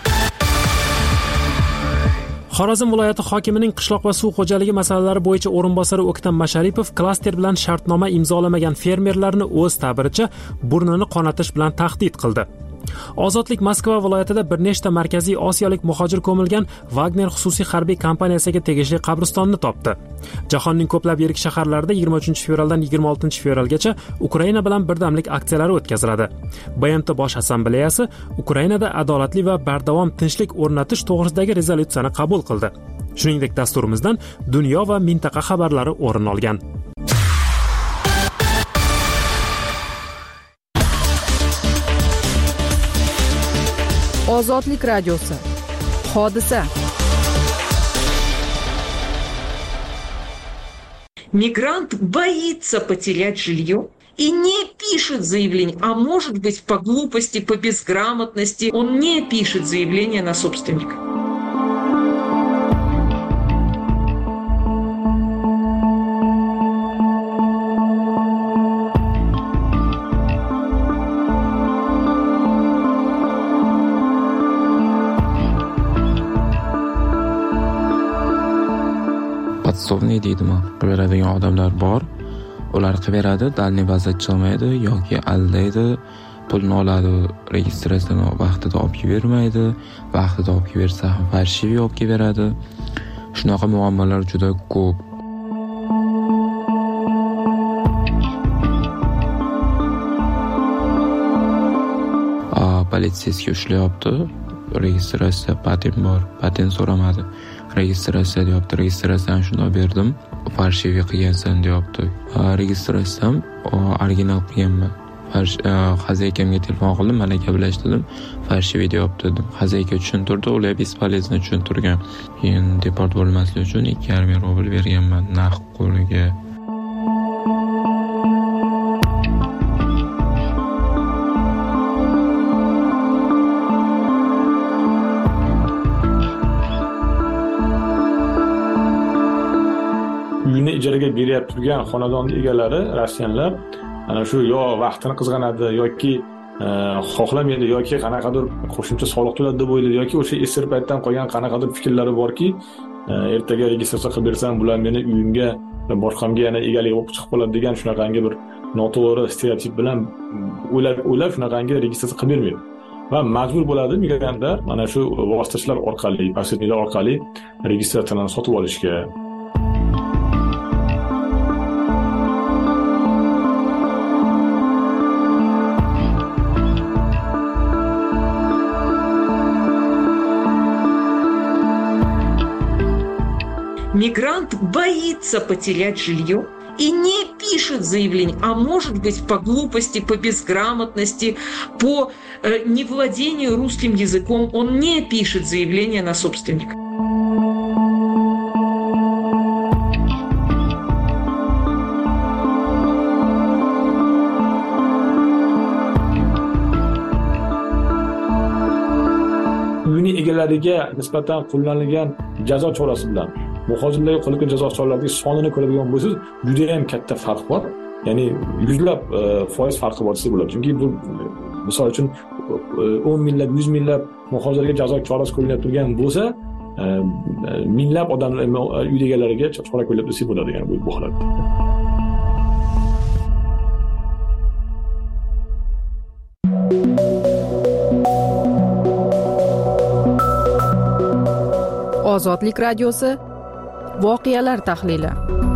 Xorazm viloyati hokimining qishloq va suv xo'jaligi masalalari bo'yicha o'rinbosari O'ktam Masharipov klaster bilan shartnoma imzolamagan fermerlarni o'z ta'biricha burnini qonatish bilan tahdid qildi. Ozodlik Moskva viloyatida bir nechta markaziy osiyolik muhojir ko'milgan Wagner xususiy harbiy kompaniyasiga tegishli qabristonni topdi. Jahonning ko'plab yirik shaharlarida yigirma uchinchi fevraldan yigirma oltinchi fevralgacha Ukraina bilan birdamlik aksiyalari o'tkaziladi. B M T Bosh assambleyasi Ukrainada adolatli va bardavom tinchlik o'rnatish to'g'risidagi rezolyutsiyani qabul qildi. Shuningdek, dasturimizdan dunyo va mintaqa xabarlari o'rin olgan. Ozodlik radiosi. Hodisa. Мигрант боится потерять жилье и не пишет заявление, а может быть по глупости, по безграмотности он не пишет заявление на собственника. Podsovniy deydimi? Qilaveradigan odamlar bor. Ular qilaveradi, dalniy vaziyat chiqmaydi yoki aldaydi, pulni oladi, registratsiyani vaqtida olib bermaydi, vaqtida olib bersa ham farshiviy olib beradi. Shunaqa muammolar juda ko'p. Politsiyasiga ushlayapti. Registratsiya patent bor, patent so'ramadi. Registratsiya deyapti, registratsiyani shunday berdim. Farshiviy qilgansan deyapti. Registratsiyam original qilganman. Xazakamga telefon qildim, mana gaplashdim. Farshiviy deyapti dedim. Xazayka tushuntirdi, ular bespolezno tushuntirgan. Keyin deport bo'lmaslik uchun ikki yarim ming rubl berganman naqd qo'liga. Uyini ijaraga berib turgan xonadon egalari rossiyanlar ana shu yo vaqtini qizg'anadi yoki xohlamaydi yoki qanaqadir qo'shimcha soliq to'ladi deb o'ylaydi yoki o'sha esir paytdan qolgan qanaqadir fikrlari borki, ertaga registratsiya qilib bersam bular meni uyimga boshqamga yana egalik bo'lib chiqib qoladi degan shunaqangi bir noto'g'ri stereotip bilan o'ylab o'ylab shunaqangi registratsiya qilib bermaydi. Va majbur bo'ladi migrantlar mana shu vositachilar orqali, posredniklar orqali registratsiyani sotib olishga. Мигрант боится потерять жилье и не пишет заявление, а может быть по глупости, по безграмотности, по э, невладению русским языком он не пишет заявление на собственника. Uyning egalariga nisbatan qo'llanilgan jazo chorasi bilan muhojirlarga qo'llanilgan jazo choralarining sonini ko'radigan bo'lsangiz, juda ham katta farq bor. Ya'ni yuzlab foiz farqi bor desa bo'ladi. Chunki bu misol uchun o'n minglab, yuz minglab muhojirlarga jazo chorasi qo'llanib turgan bo'lsa, minglab odamlar uy egalariga chora qo'llab desa bo'ladi, ya'ni bu holat. Ozodlik radiosi voqealar tahlili.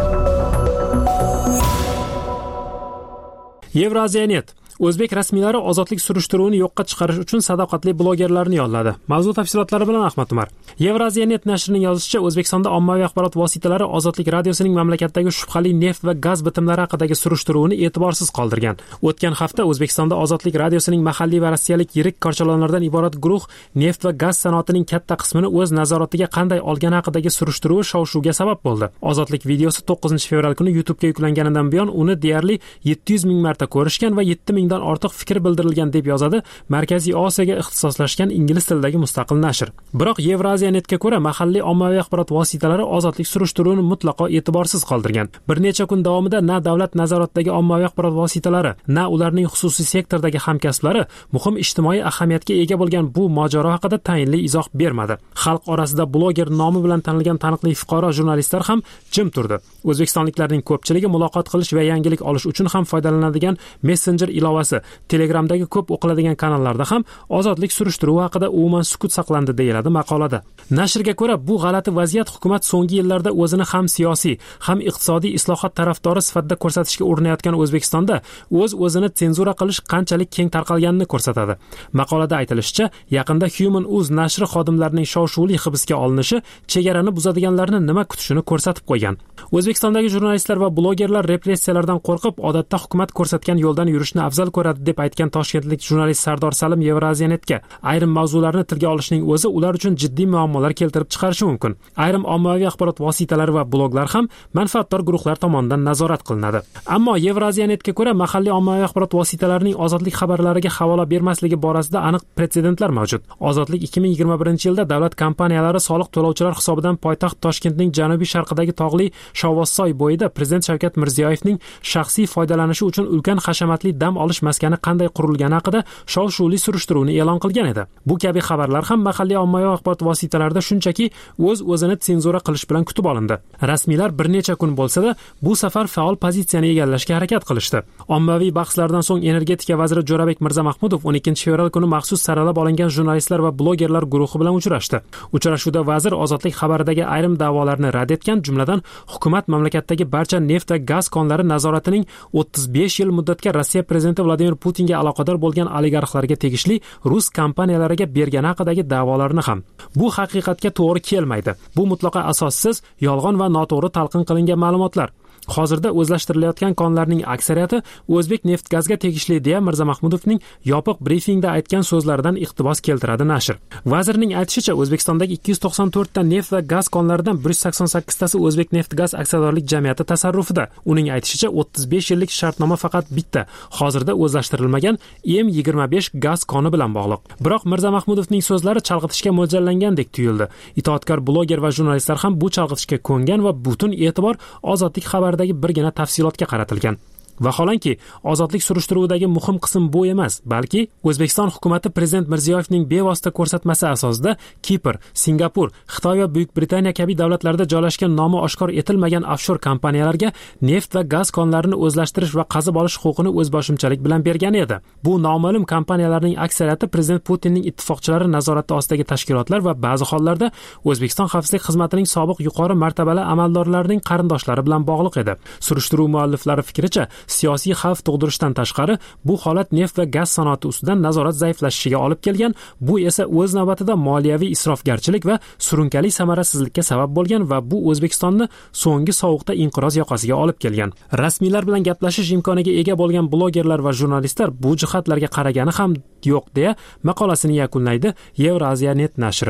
Yevraziyanet O'zbek rasmiylari ozodlik surishtiruvini yo'qqa chiqarish uchun sadoqatli blogerlarni yolladi. Mavzu tafsilotlari bilan Ahmad Umar. Yevraziyanet nashrining yozishicha, O'zbekistonda ommaviy axborot vositalari Ozodlik radiosining mamlakatdagi shubhali neft va gaz bitimlari haqidagi surishtiruvini e'tiborsiz qoldirgan. O'tgan hafta O'zbekistonda Ozodlik radiosining mahalliy va rossiyalik yirik korchalonlardan iborat guruh neft va gaz sanoatining katta qismini o'z nazoratiga qanday olgani haqidagi surishtiruvi shov-shuvga sabab bo'ldi. Ozodlik videosi to'qqizinchi fevral kuni YouTube ga yuklanganidan buyon uni deyarli yetti yuz ming marta ko'rishgan va yetti ming dan ortiq fikr bildirilgan deb yozadi Markaziy Osiyoga ixtisoslashgan ingliz tilidagi mustaqil nashr. Biroq Yevraziyanetga ko'ra, mahalliy ommaviy axborot vositalari ozodlik surishtiruvini mutlaqo e'tiborsiz qoldirgan. Bir necha kun davomida na davlat nazoratidagi ommaviy axborot vositalari, na ularning xususiy sektordagi hamkasblari muhim ijtimoiy ahamiyatga ega bo'lgan bu mojaro haqida tayinli izoh bermadi. Xalq orasida bloger nomi bilan tanilgan taniqli fuqaro jurnalistlar ham jim turdi. O'zbekistonliklarning ko'pchiligi muloqot qilish va yangilik olish uchun ham foydalanadigan Messenger ilovasi, Telegramdagi ko'p o'qiladigan kanallarda ham ozodlik surishtiruvi haqida umuman sukut saqlandi deyiladi maqolada. Nashrga ko'ra, bu g'alati vaziyat hukumat so'nggi yillarda o'zini ham siyosiy, ham iqtisodiy islohot tarafdori sifatida ko'rsatishga urinayotgan O'zbekistonda o'z o'zini senzura qilish qanchalik keng tarqalganini ko'rsatadi. Maqolada aytilishicha, yaqinda Human Uz nashri xodimlarining shov-shuvli hibsga olinishi chegarani buzadiganlarni nima kutishini ko'rsatib qo'ygan. O'zbekistondagi jurnalistlar va blogerlar repressiyalardan qo'rqib, odatda hukumat ko'rsatgan yo'ldan yurishni afzal ko'radi deb aytgan toshkentlik jurnalist Sardor Salim Yevraziyanetga ayrim mavzularni tilga olishning o'zi ular uchun jiddiy muammolar keltirib chiqarishi mumkin. Ayrim ommaviy axborot vositalari va bloglar ham manfaatdor guruhlar tomonidan nazorat qilinadi. Ammo Yevraziyanetga ko'ra, mahalliy ommaviy axborot vositalarining ozodlik xabarlariga havola bermasligi borasida aniq pretsedentlar mavjud. Ozodlik ikki ming yigirma birinchi yilda davlat kompaniyalari soliq to'lovchilar hisobidan poytaxt Toshkentning janubiy sharqidagi tog'li Shovvozsoy bo'yida Prezident Shavkat Mirziyoyevning shaxsiy foydalanishi uchun ulkan hashamatli dam olish maskani qanday qurilgani haqida shov-shuvli surishtiruvni e'lon qilgan edi. Bu kabi xabarlar ham mahalliy ommaviy axborot vositalarida shunchaki o'z-o'zini senzura qilish bilan kutib olindi. Rasmiylar bir necha kun bo'lsa-da, bu safar faol pozitsiyani egallashga harakat qilishdi. Ommaviy bahslardan so'ng energetika vaziri Jo'rabek Mirzamahmudov o'n ikkinchi fevral kuni maxsus saralab olingan jurnalistlar va blogerlar guruhi bilan uchrashdi. Uchrashuvda vazir ozodlik xabaridagi ayrim da'volarni rad etgan, jumladan hukumat mamlakatdagi barcha neft va gaz konlari nazoratining o'ttiz besh yil muddatga Rossiya prezidenti Vladimir Putinga aloqador bo'lgan oligarxlarga tegishli rus kompaniyalariga bergani haqidagi da'volarni ham. Bu haqiqatga to'g'ri kelmaydi. Bu mutlaqo asossiz, yolg'on va noto'g'ri talqin qilingan ma'lumotlar. Hozirda o'zlashtirilayotgan konlarning aksariyati O'zbek neft gazga tegishli deya Mirzamahmudovning yopiq brifingda aytgan so'zlaridan iqtibos keltiradi nashr. Vazirning aytishicha, O'zbekistondagi ikki yuz to'qson to'rt ta neft va gaz konlaridan bir yuz sakson sakkiz tasi O'zbek neft gaz aksiyadorlik jamiyati tasarrufida. Uning aytishicha, o'ttiz besh yillik shartnoma faqat bitta, hozirda o'zlashtirilmagan M yigirma besh gaz koni bilan bog'liq. Biroq Mirzamahmudovning so'zlari chalg'itishga mo'ljallangandek tuyuldi. Itoatkor bloger va jurnalistlar ham bu chalg'itishga ko'ngan va butun e'tibor ozodlik xabar birgina tafsilotga qaratilgan. Vaholanki, ozodlik surishtiruvidagi muhim qism bu emas, balki O'zbekiston hukumatı Prezident Mirziyoyevning bevosita ko'rsatmasi asosida Kipr, Singapur, Xitoy va Buyuk Britaniya kabi davlatlarda joylashgan nomi oshkor etilmagan offshore kompaniyalarga neft va gaz konlarini o'zlashtirish va qazib olish huquqini o'zboshimchalik bilan bergan edi. Bu noma'lum kompaniyalarning aksariyati Prezident Putinning ittifoqchilari nazorati ostidagi tashkilotlar va ba'zi hollarda O'zbekiston xavfsizlik xizmatining sobiq yuqori martabali amaldorlarining qarindoshlari bilan bog'liq edi. Surishtiruv mualliflari fikricha, siyosiy xavf tug'dirishdan tashqari, bu holat neft va gaz sanoati ustidan nazorat zaiflashishiga olib kelgan, bu esa o'z navbatida moliyaviy isrofgarchilik va surunkali samarasizlikka sabab bo'lgan va bu O'zbekistonni so'nggi sovuqda inqiroz yoqasiga olib kelgan. Rasmiylar bilan gaplashish imkoniga ega bo'lgan blogerlar va jurnalistlar bu jihatlarga qaragani ham yo'q deya maqolasini yakunlaydi Yevraziyanet nashri.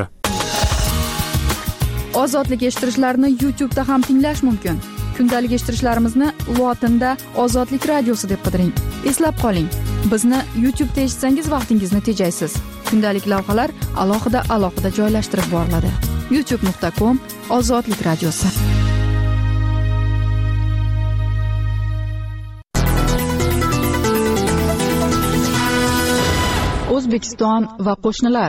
Ozodlik eshittirishlarni YouTube da ham tinglash mumkin. Kundalik eshittirishlarimizni lotinda Ozodlik radiosi deb qidiring. Eslab qoling, bizni YouTube da eshitsangiz vaqtingizni tejaysiz. Kundalik lavhalar alohida alohida joylashtirib boriladi. youtube nuqta com Ozodlik radiosi. O'zbekiston va qo'shnilar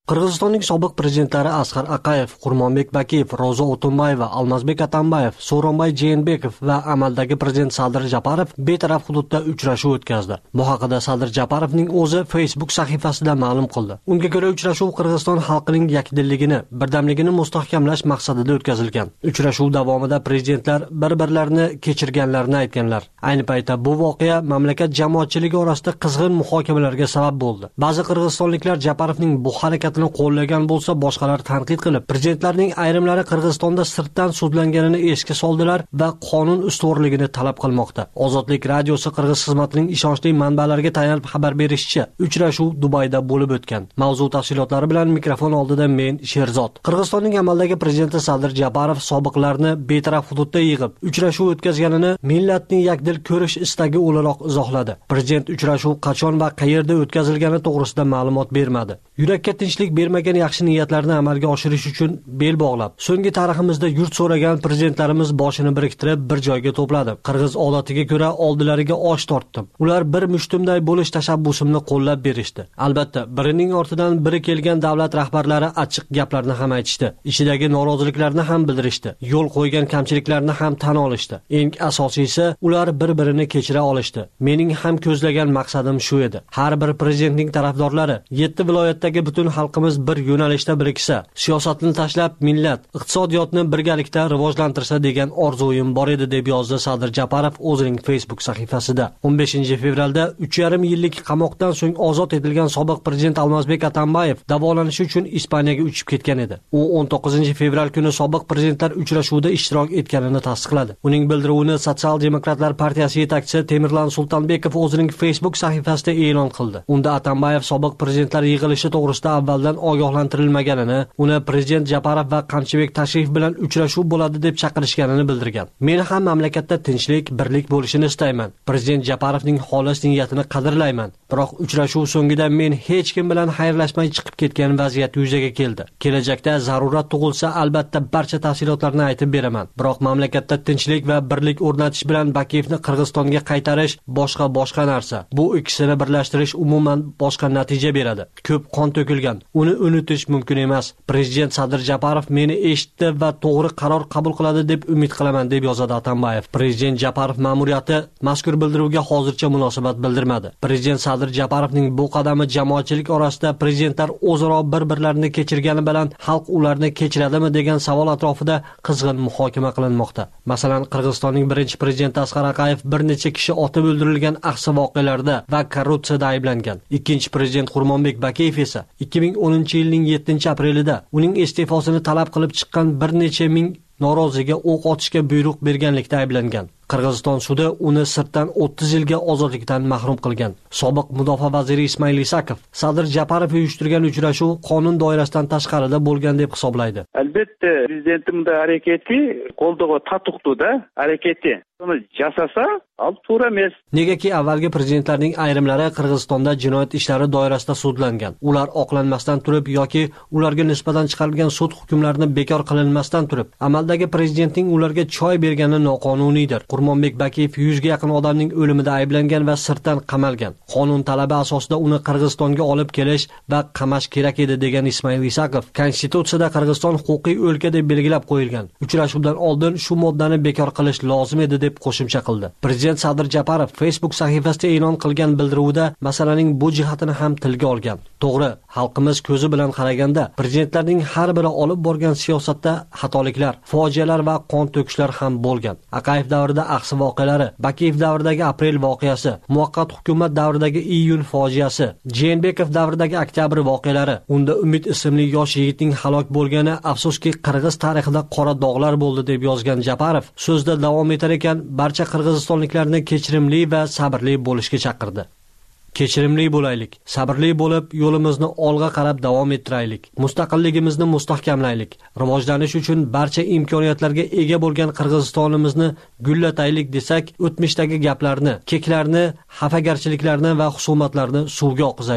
Qirg'izistonning sobiq prezidentlari Asqar Aqayev, Qurmonbek Bakiyev, Ro'za O'tunbayeva, Almazbek Atambayev, So'ronbay Jeenbekov va amaldagi prezident Sadir Japarov betaraf hududda uchrashuv o'tkazdi. Bu haqida Sadir Japarovning o'zi Facebook sahifasida ma'lum qildi. Unga ko'ra uchrashuv Qirg'iziston xalqining yakdilligini, birdamligini mustahkamlash maqsadida o'tkazilgan. Uchrashuv davomida prezidentlar bir-birlarini kechirganlarini aytganlar. Ayni paytda bu voqea mamlakat jamoatchiligi orasida qizg'in muhokamalarga sabab bo'ldi. Ba'zi qirg'izistonliklar Japarovning bu harakati qo'llagan bo'lsa, boshqalar tanqid qilib, prezidentlarning ayrimlari Qirg'izistonda sirtdan sudlanganini esga soldilar va qonun ustuvorligini talab qilmoqda. Ozodlik radiosi Qirg'iz xizmatining ishonchli manbalariga tayanib xabar berishicha, uchrashuv Dubayda bo'lib o'tgan. Mavzu tafsilotlari bilan mikrofon oldida men Sherzod. Qirg'izistonning amaldagi prezidenti Sadir Japarov sobiqlarni betaraf hududda yig'ib, uchrashuv o'tkazganini millatning yakdil ko'rish istagi o'laroq izohladi. Prezident uchrashuv qachon va qayerda o'tkazilgani to'g'risida ma'lumot bermadi. Yurakka tinchlik bermagan yaxshi niyatlarni amalga oshirish uchun bel bog'lab, so'nggi tariximizda yurt so'ragan prezidentlarimiz boshini biriktirib bir joyga to'pladi. Qirg'iz odatiga ko'ra oldilariga osh tortdim. Ular bir mushtumday bo'lish tashabbusimni qo'llab berishdi. Albatta, birining ortidan biri kelgan davlat rahbarlari achchiq gaplarni ham aytishdi. Ichidagi noroziliklarni ham bildirishdi. Yo'l qo'ygan kamchiliklarni ham tan olishdi. Eng asosiysi, ular bir-birini kechira olishdi. Mening ham ko'zlagan maqsadim shu edi. Har bir prezidentning tarafdorlari yetti viloyatdagi butun xalqimiz bir yo'nalishda biriksa, siyosatni tashlab millat, iqtisodiyotni birgalikda rivojlantirsa degan orzuim bor edi, deb yozdi Sadir Japarov o'zining Facebook sahifasida. o'n beshinchi fevralda uch yarim yillik qamoqdan so'ng ozod etilgan sobiq prezident Almazbek Atambayev davolanish uchun Ispaniyaga uchib ketgan edi. U o'n to'qqizinchi fevral kuni sobiq prezidentlar uchrashuvida ishtirok etganini tasdiqladi. Uning bildiruvini Sotsial demokratlar partiyasi yetakchisi Temirlan Sultonbekov o'zining Facebook sahifasida e'lon qildi. Unda Atambayev sobiq prezidentlar yig'ilishi to'g'risida avvaldan ogohlantirilmaganini, uni prezident Japarov va Qamchibek tashrif bilan uchrashuv bo'ladi deb chaqirishganini bildirgan. Men ham mamlakatda tinchlik, birlik bo'lishini istayman. Prezident Japarovning xolis niyatini qadrlayman. Biroq uchrashuv so'ngida men hech kim bilan xayrlashmay chiqib ketgan vaziyat yuzaga keldi. Kelajakda zarurat tug'ilsa, albatta barcha tafsilotlarni aytib beraman. Biroq mamlakatda tinchlik va birlik o'rnatish bilan Bakiyevni Qirg'izistonga qaytarish boshqa boshqa narsa. Bu ikkisini birlashtirish umuman boshqa natija beradi. Ko'p qon to'kilgan. Uni unutish mumkin emas. Prezident Sadir Japarov meni eshitdi va to'g'ri qaror qabul qiladi deb umid qilaman, deb yozadi Atambayev. Prezident Japarov ma'muriyati mazkur bildiruvga hozircha munosabat bildirmadi. Prezident Sadir Japarovning bu qadami jamoatchilik orasida prezidentlar o'zaro bir-birlarini kechirgani bilan xalq ularni kechiradimi degan savol atrofida qizg'in muhokama qilinmoqda. Masalan, Qirg'izistonning birinchi prezidenti Asqar Aqayev bir necha kishi otib o'ldirilgan ahsi voqealarda va korrupsiyada ayblangan. Ikkinchi prezident Qurmonbek Bakiyev esa ikki ming o'ninchi yilning yettinchi aprelida uning iste'fosini talab qilib chiqqan bir necha ming noroziga o'q otishga buyruq berganlikda ayblangan. Qirg'iziston sudi uni sirtdan o'ttiz yilga ozodlikdan mahrum qilgan. Sobiq mudofaa vaziri Ismoil Isakov Sadir Japarov uyushtirgan uchrashuv qonun doirasidan tashqarida bo'lgan deb hisoblaydi. Albatta, prezidentimning harakati qo'ldoqqa tatuqdi-da, harakati. Uni jasasa, al to'g'ri emas. Negaki avvalgi prezidentlarning ayrimlari Qirg'izistonda jinoyat ishlari doirasida sudlangan. Ular oqlanmasdan turib yoki ularga nisbatan chiqarilgan sud hukmlarini bekor qilinmasdan turib, amaldagi prezidentning ularga choy bergani noqonuniydir. Qurmonbek Bakiyev yuzga yaqin odamning o'limida ayblangan va sirtdan qamalgan. Qonun talabi asosida uni Qirg'izistonga olib kelish va qamash kerak edi, degan Ismoil Isakov Konstitutsiyada Qirg'iziston huquqiy o'lka deb belgilab qo'yilgan. Uchrashuvdan oldin shu moddani bekor qilish lozim edi deb qo'shimcha qildi. Prezident Sadir Japarov Facebook sahifasida e'lon qilgan bildiruvda masalaning bu jihatini ham tilga olgan. To'g'ri, xalqimiz ko'zi bilan qaraganda prezidentlarning har biri olib borgan siyosatda xatoliklar, fojialar va qon to'kishlar ham bo'lgan. Aqayev davrida ahsi voqealari, Bakiyev davridagi aprel voqeasi, muvaqqat hukumat davridagi iyun fojiasi, Jeenbekov davridagi oktyabr voqealari, unda Umid ismli yosh yigitning halok bo'lgani afsuski Qirg'iz tarixida qora dog'lar bo'ldi, deb yozgan Japarov so'zda davom etar ekan, barcha qirg'izistonliklarni kechirimli va sabrli bo'lishga chaqirdi. Kechirimli bo'laylik, sabrli bo'lib, yo'limizni olg'a qarab davom ettiraylik. Mustaqilligimizni mustahkamlaylik. Rivojlanish uchun barcha imkoniyatlarga ega bo'lgan Qirg'izistonimizni gullataylik desak, o'tmishdagi gaplarni, keklarni, xafagarchiliklarni va husumatlarni suvga oqizaylik.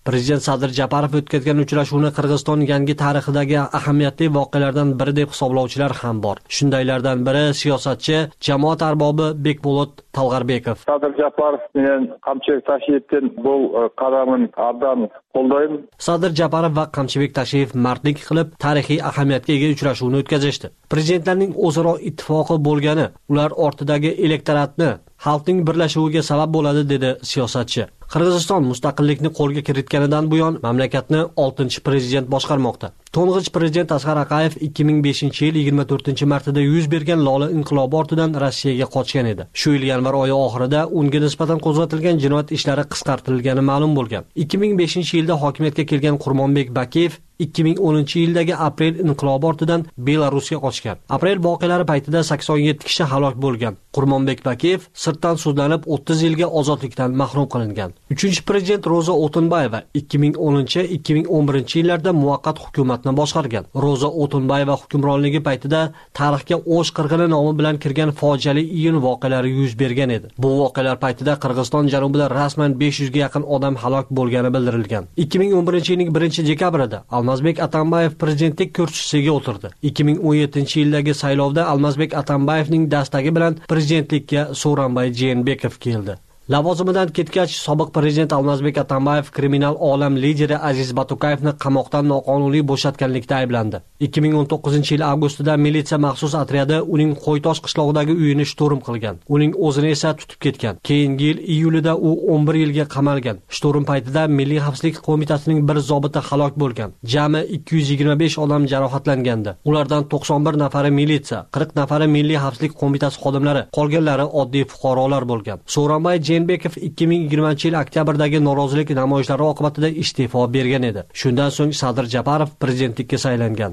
Prezident Sadir Japarov o'tkazgan uchrashuvni Qirg'iziston yangi tarixidagi ahamiyatli voqealardan biri deb hisoblovchilar ham bor. Shundaylardan biri siyosatchi, jamoat arbobi Bekbolot Talg'arbekov. Sadir Japarov bilan Qamchibek Tashiyevning bu qadamini abdan qo'llayman. Sadir Japarov va Qamchibek Tashiyev mardlik qilib tarixiy ahamiyatga ega uchrashuvni o'tkazishdi. Prezidentlarning o'zaro ittifoqi bo'lgani ular ortidagi elektoratni xalqning birlashuviga sabab bo'ladi, dedi siyosatchi. Qirg'iziston mustaqillikni qo'lga kiritganidan buyon mamlakatni oltinchi prezident boshqarmoqda. To'ng'ich prezident Asqar Aqayev ikki ming beshinchi yil yigirma to'rtinchi martida yuz bergan Lola inqilobi ortidan Rossiyaga qochgan edi. Shu yil yanvar oyi oxirida unga nisbatan qo'zg'atilgan jinoyat ishlari qisqartirilgani ma'lum bo'lgan. ikki ming beshinchi yilda hokimiyatga kelgan Qurmonbek Bakiyev ikki ming o'ninchi yildagi aprel inqilobi ortidan Belarusga qochgan. Aprel voqealari paytida sakson yetti kishi halok bo'lgan. Qurmonbek Bakiyev sirtdan sudlanib o'ttiz yilga ozodlikdan mahrum qilingan. uchinchi prezident Roza O'tinbayeva ikki ming o'ninchi ikki ming o'n birinchi yillarda muvaqqat hukumatni boshqargan. Roza O'tinbayeva hukmronligi paytida tarixga O'sh qirg'ini nomi bilan kirgan fojiali iyun voqealari yuz bergan edi. Bu voqealar paytida Qirg'iziston janubida rasman besh yuzga yaqin odam halok bo'lgani bildirilgan. ikki ming o'n birinchi yilning birinchi dekabrida Almazbek Atambayev prezidentlik kursisiga o'tirdi. ikki ming o'n yettinchi yildagi saylovda Almazbek Atambayevning dastagi bilan prezidentlikka Sooronbay Jeenbekov keldi. Lavozimidan ketgach, sobiq prezident Almazbek Atambayev kriminal olam lideri Aziz Batukayevni qamoqdan noqonuniy bo'shatganlikda ayblandi. ikki ming o'n to'qqizinchi yil avgustida militsiya maxsus otryadi uning Qo'ytosh qishlog'idagi uyini shturm qilgan. Uning o'zini esa tutib ketgan. Keyingi yil iyulida u o'n bir yilga qamalgan. Shturm paytida Milliy xavfsizlik qo'mitasining bir zobiti halok bo'lgan. Jami ikki yuz yigirma besh odam jarohatlangandi. Ulardan to'qson bir nafari militsiya, qirq nafari Milliy xavfsizlik qo'mitasi xodimlari, qolganlari oddiy fuqarolar bo'lgan. Sooronbay Jeenbekov ikki ming yigirmanchi yil oktyabrdagi norozilik namoyishlari oqibatida iste'fo bergan edi. Shundan so'ng Sadir Japarov prezidentlikka saylangan.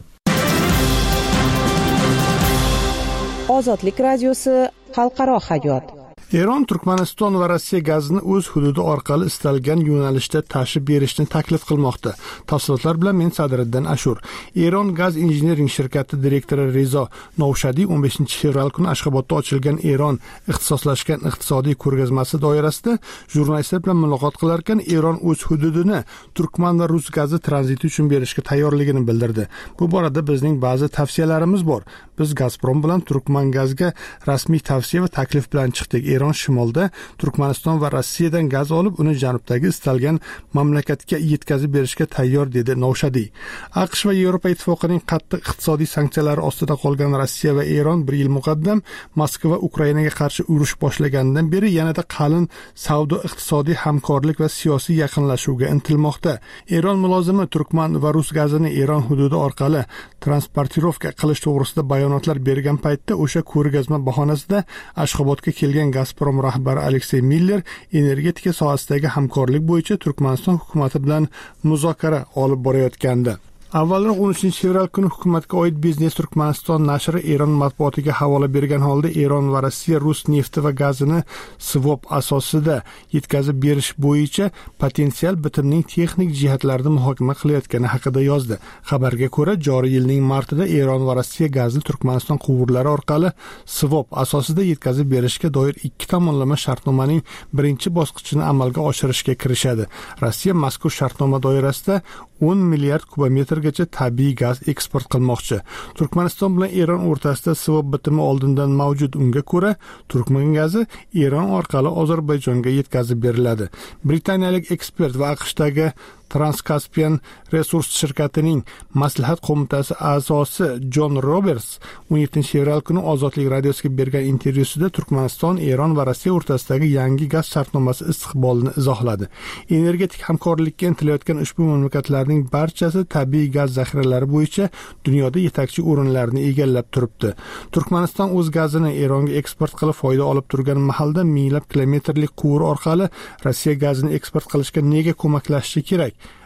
Ozodlik radiosi xalqaro hayot. Eron Turkmaniston va Rossiya gazini o'z hududi orqali istalgan yo'nalishda tashib berishni taklif qilmoqda. Tafsilotlar bilan men Sadiriddin Ashur. Eron Gaz Engineering shirkati direktori Rezo Novshadiy o'n beshinchi fevral kuni Ashxobodda ochilgan Eron ixtisoslashgan iqtisodiy ko'rgazmasi doirasida jurnalistlar bilan muloqot qilarkan, Eron o'z hududini turkman va rus gazi tranziti uchun berishga tayyorligini bildirdi. Bu borada bizning ba'zi tavsiyalarimiz bor. Biz Gazprom bilan turkman gazga rasmiy tavsiya va taklif bilan chiqdik. Eron shimolda Turkmaniston va Rossiyadan gaz olib, uni janubdagi istalgan mamlakatga yetkazib berishga tayyor, dedi Novshadiy. AQSh va Yevropa ittifoqining qattiq iqtisodiy sanksiyalari ostida qolgan Rossiya va Eron bir yil muqaddam Moskva Ukrainaga qarshi urush boshlaganidan beri yanada qalin savdo, iqtisodiy hamkorlik va siyosiy yaqinlashuvga intilmoqda. Eron mulozimi turkman va rus gazini Eron hududi orqali transportirovka qilish to'g'risida bayonotlar bergan paytda o'sha ko'rgazma bahonasida Ashxobodga kelgan Gazprom rahbari Aleksey Miller energetika sohasidagi hamkorlik bo'yicha Turkmaniston hukumati bilan muzokara olib borayotgandi. Avvalroq o'n uchinchi fevral kuni hukumatga oid Biznes Turkmaniston nashri Eron matbuotiga havola bergan holda Eron va Rossiya rus nefti va gazini swap asosida yetkazib berish bo'yicha potensial bitimning texnik jihatlarini muhokama qilayotgani haqida yozdi. Xabarga ko'ra, joriy yilning martida Eron va Rossiya gazni Turkmaniston quvurlari orqali swap asosida yetkazib berishga doir ikki tomonlama shartnomaning birinchi bosqichini amalga oshirishga kirishadi. Rossiya mazkur shartnoma doirasida o'n milliard kubometrgacha tabiiy gaz eksport qilmoqchi. Turkmaniston bilan Eron o'rtasida swap bitimi oldindan mavjud. Unga ko'ra, turkman gazi Eron orqali Ozarbayjonga yetkazib beriladi. Britaniyalik ekspert va AQShdagi Transkaspian Resurs shirkatining maslahat qo'mitasi a'zosi Jon Roberts o'n yettinchi fevral kuni Ozodlik radiosiga bergan intervyusida Turkmaniston, Eron va Rossiya o'rtasidagi yangi gaz shartnomasi istiqbolini izohladi. Energetik hamkorlikka intilayotgan ushbu mamlakatlarning barchasi tabiiy gaz zaxiralari bo'yicha dunyoda yetakchi o'rinlarni egallab turibdi. Turkmaniston o'z gazini Eronga eksport qilib foyda olib turgan mahalda minglab kilometrlik quvur orqali Rossiya gazini eksport qilishga nega ko'maklashishi kerak?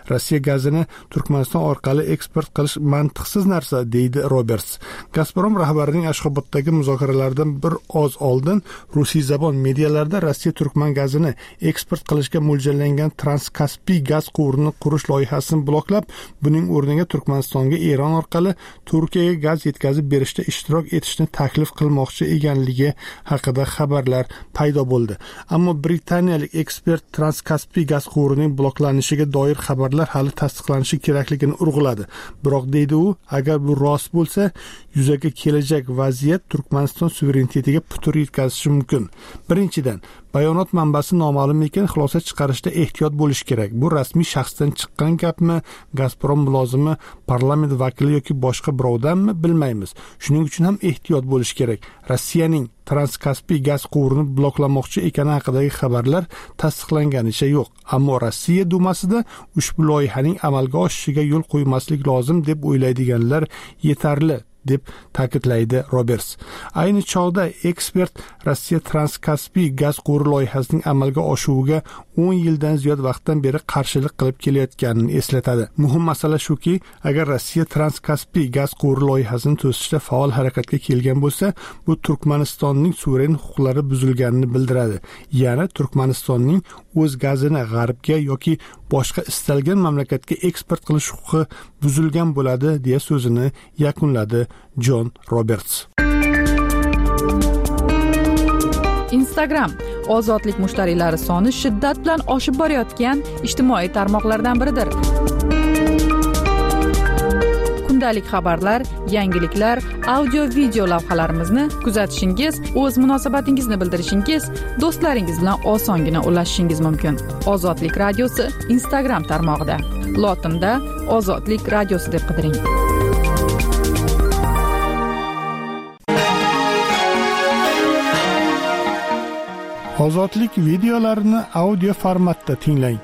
Rossiya gazini Turkmaniston orqali eksport qilish mantiqsiz narsa, deydi Roberts. Gazprom rahbarining Ashxoboddagi muzokaralardan bir oz oldin Rusiy zabon medialarda Rossiya Turkman gazini eksport qilishga mo'ljallangan Transkaspiy gaz quvurini qurish loyihasini bloklab, buning o'rniga Turkmanistonga Eron orqali Turkiyaga gaz yetkazib berishda ishtirok etishni taklif qilmoqchi ekanligi haqida xabarlar paydo bo'ldi. Ammo britaniyalik ekspert Transkaspiy gaz quvurining bloklanishiga doir xabarlar hali tasdiqlanishi kerakligini urg'uladi. Biroq deydi u, agar bu rost bo'lsa, yuzaga kelajak vaziyat Turkmaniston suverenitetiga putur yetkazishi mumkin. Birinchidan, bayonot manbasi noma'lum ekan, xulosa chiqarishda ehtiyot bo'lish kerak. Bu rasmiy shaxsdan chiqqan gapmi, Gazprom mulozimi, parlament vakili yoki boshqa birovdanmi bilmaymiz. Shuning uchun ham ehtiyot bo'lish kerak. Rossiyaning Transkaspiy gaz quvurini bloklamoqchi ekani haqidagi xabarlar tasdiqlanganicha yo'q. Ammo Rossiya dumasida ushbu loyihaning amalga oshishiga yo'l qo'ymaslik lozim deb o'ylaydiganlar yetarli, deb ta'kidlaydi Roberts. Ayni chog'da ekspert Rossiya Transkaspiy gaz quvuri loyihasining amalga oshuviga o'n yildan ziyod vaqtdan beri qarshilik qilib kelayotganini eslatadi. Muhim masala shuki, agar Rossiya Transkaspiy gaz quvuri loyihasini to'sishda faol harakatga kelgan bo'lsa, bu Turkmanistonning suveren huquqlari buzilganini bildiradi. Ya'ni Turkmanistonning o'z gazini g'arbga yoki boshqa istalgan mamlakatga eksport qilish huquqi buzilgan bo'ladi, deya so'zini yakunladi Jon Roberts. Instagram ozodlik mushtariylari soni shiddat bilan oshib borayotgan ijtimoiy tarmoqlardan biridir. Kundalik xabarlar, yangiliklar, audio-video lavhalarimizni kuzatishingiz, o'z munosabatingizni bildirishingiz, do'stlaringiz bilan osongina ulashishingiz mumkin. Ozodlik radiosi Instagram tarmog'ida. Lotinda Ozodlik radiosi deb qidiring. Ozodlik videolarini audio formatda tinglang.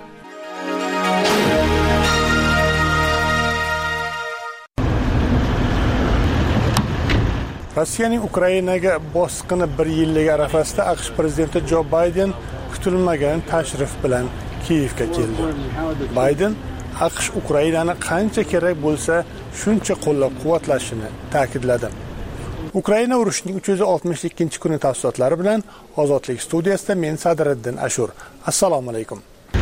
Rossiyaning Ukrainaga bosqini bir yilligi arafasida AQSh prezidenti Jo Bayden kutilmagan tashrif bilan Kiyevga keldi. Bayden AQSh Ukrainani qancha kerak bo'lsa, shuncha qo'llab-quvvatlashini ta'kidladi. Ukraina urushining uch yuz oltmish ikkinchi kuni tafsilotlari bilan Ozodlik studiyasida men Sadriddin Ashur. Assalomu alaykum.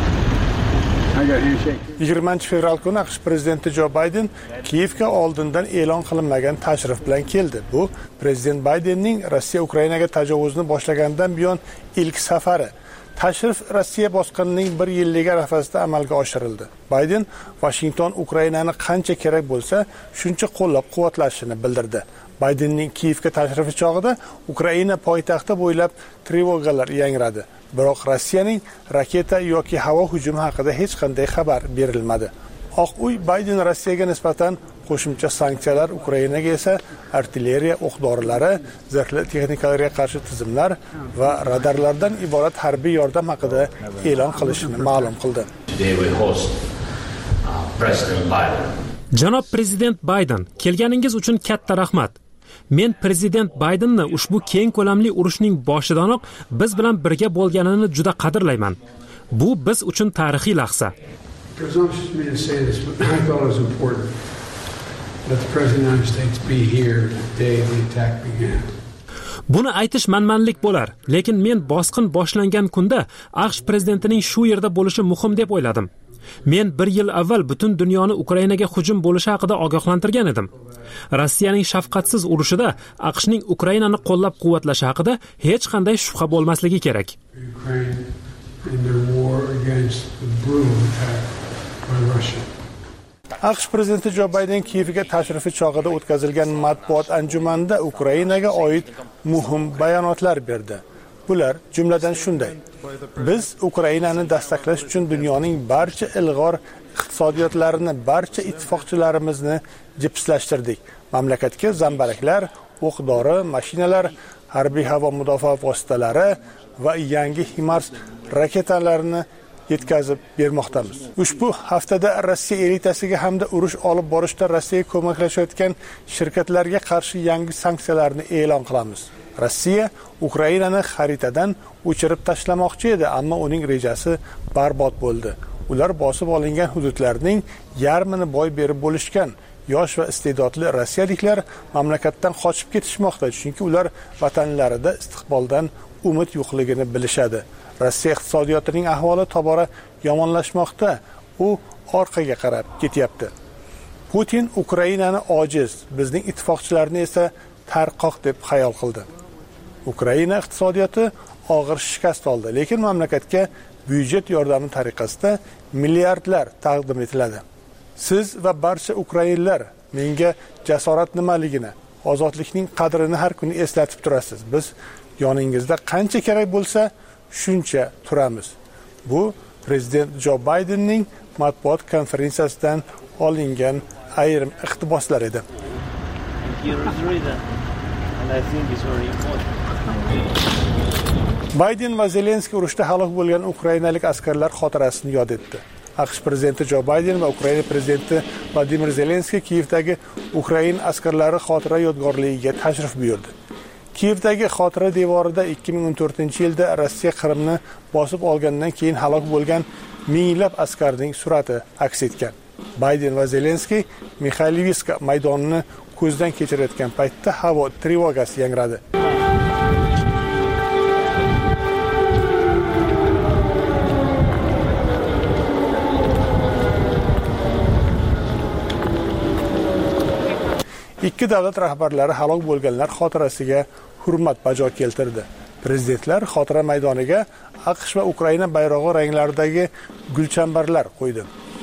yigirmanchi fevral kuni AQSh prezidenti Jo Bayden Kiyevga oldindan e'lon qilinmagan tashrif bilan keldi. Bu prezident Baydenning Rossiya Ukrainaga tajovuzni boshlagandan buyon ilk safari. Tashrif Rossiya bosqinining bir yilligi arafasida amalga oshirildi. Bayden Washington Ukrainani qancha kerak bo'lsa, shuncha qo'llab-quvvatlashini bildirdi. Baydenning Kiyevga tashrifi chog'ida Ukraina poytaxti bo'ylab trevogalar yangradi. Biroq Rossiyaning raketa yoki havo hujumi haqida hech qanday xabar berilmadi. Oq uy Bayden Rossiyaga nisbatan qo'shimcha sanksiyalar, Ukrainaga esa artilleriya o'q-dorilari, zirhli texnikalarga qarshi tizimlar va radarlardan iborat harbiy yordam haqida e'lon qilishini ma'lum qildi. Janob prezident Bayden, kelganingiz uchun katta rahmat. Men prezident Baydenni ushbu keng ko'lamli urushning boshidanoq biz bilan birga bo'lganini juda qadrlayman. Bu biz uchun tarixiy lahza. Buni aytish manmanlik bo'lar, lekin men bosqin boshlangan kunda AQSh prezidentining shu yerda bo'lishi muhim deb o'yladim. Men bir yil avval butun dunyoni Ukrainaga hujum bo'lishi haqida ogohlantirgan edim. Rossiyaning shafqatsiz urushida AQShning Ukrainani qo'llab-quvvatlashi haqida hech qanday shubha bo'lmasligi kerak. AQSh prezidenti Jo Bayden Kiyevga tashrifi chog'ida o'tkazilgan matbuot anjumanida Ukrainaga oid muhim bayonotlar berdi. Bular jumladan shunday: biz Ukrainani dastaqlash uchun dunyoning barcha ilg'or iqtisodiyotlarini, barcha ittifoqchilarimizni jipslashtirdik. Mamlakatga zambaraklar, o'q-dori, mashinalar, harbiy havo mudofaa vositalari va yangi HIMARS raketalarini yetkazib bermoqdamiz. Ushbu haftada Rossiya elitasiga hamda urush olib borishda Rossiyaga ko'maklashayotgan shirkatlarga qarshi yangi sanksiyalarni e'lon qilamiz. Rossiya Ukrainani xaritadan o'chirib tashlamoqchi edi, ammo uning rejasi barbod bo'ldi. ular bosib olingan hududlarning yarmini boy berib bo'lishgan. Yosh va iste'dodli rossiyaliklar mamlakatdan qochib ketishmoqda, chunki ular vatanlarida istiqboldan umid yo'qligini bilishadi. Rossiya iqtisodiyotining ahvoli tobora yomonlashmoqda. U orqaga qarab ketyapti. Putin Ukrainani ojiz, bizning ittifoqchilarni esa tarqoq deb xayol qildi. Ukraina iqtisodiyoti og'ir shikast oldi, lekin mamlakatga byudjet yordami tariqasida milliardlar taqdim etiladi. Siz va barcha ukrainlar menga jasorat nimaligini, ozodlikning qadrini har kuni eslatib turasiz. Biz yoningizda qancha kerak bo'lsa, shuncha turamiz. Bu prezident Jo Baydenning matbuot konferensiyasidan olingan ayrim iqtiboslar edi. Bayden va Zelenskiy urushda halok bo'lgan ukrainalik askarlar xotirasini yod etdi. AQSh prezidenti Jo Bayden va Ukraina prezidenti Vladimir Zelenskiy Kiyevdagi Ukrain askarlari xotira yodgorligiga tashrif buyurdi. Kiyevdagi xotira devorida ikki ming o'n to'rtinchi yilda Rossiya Qrimni bosib olgandan keyin halok bo'lgan minglab askarning surati aks etgan. Bayden va Zelenskiy Mikhailivska maydonini ko'zdan kechirayotgan paytda havo trevogasi yangradi. Ikki davlat rahbarlari halok bo'lganlar xotirasiga hurmat bajo keltirdi. Prezidentlar xotira maydoniga AQSh va Ukraina bayrog'i ranglaridagi gulchambarlar qo'ydi.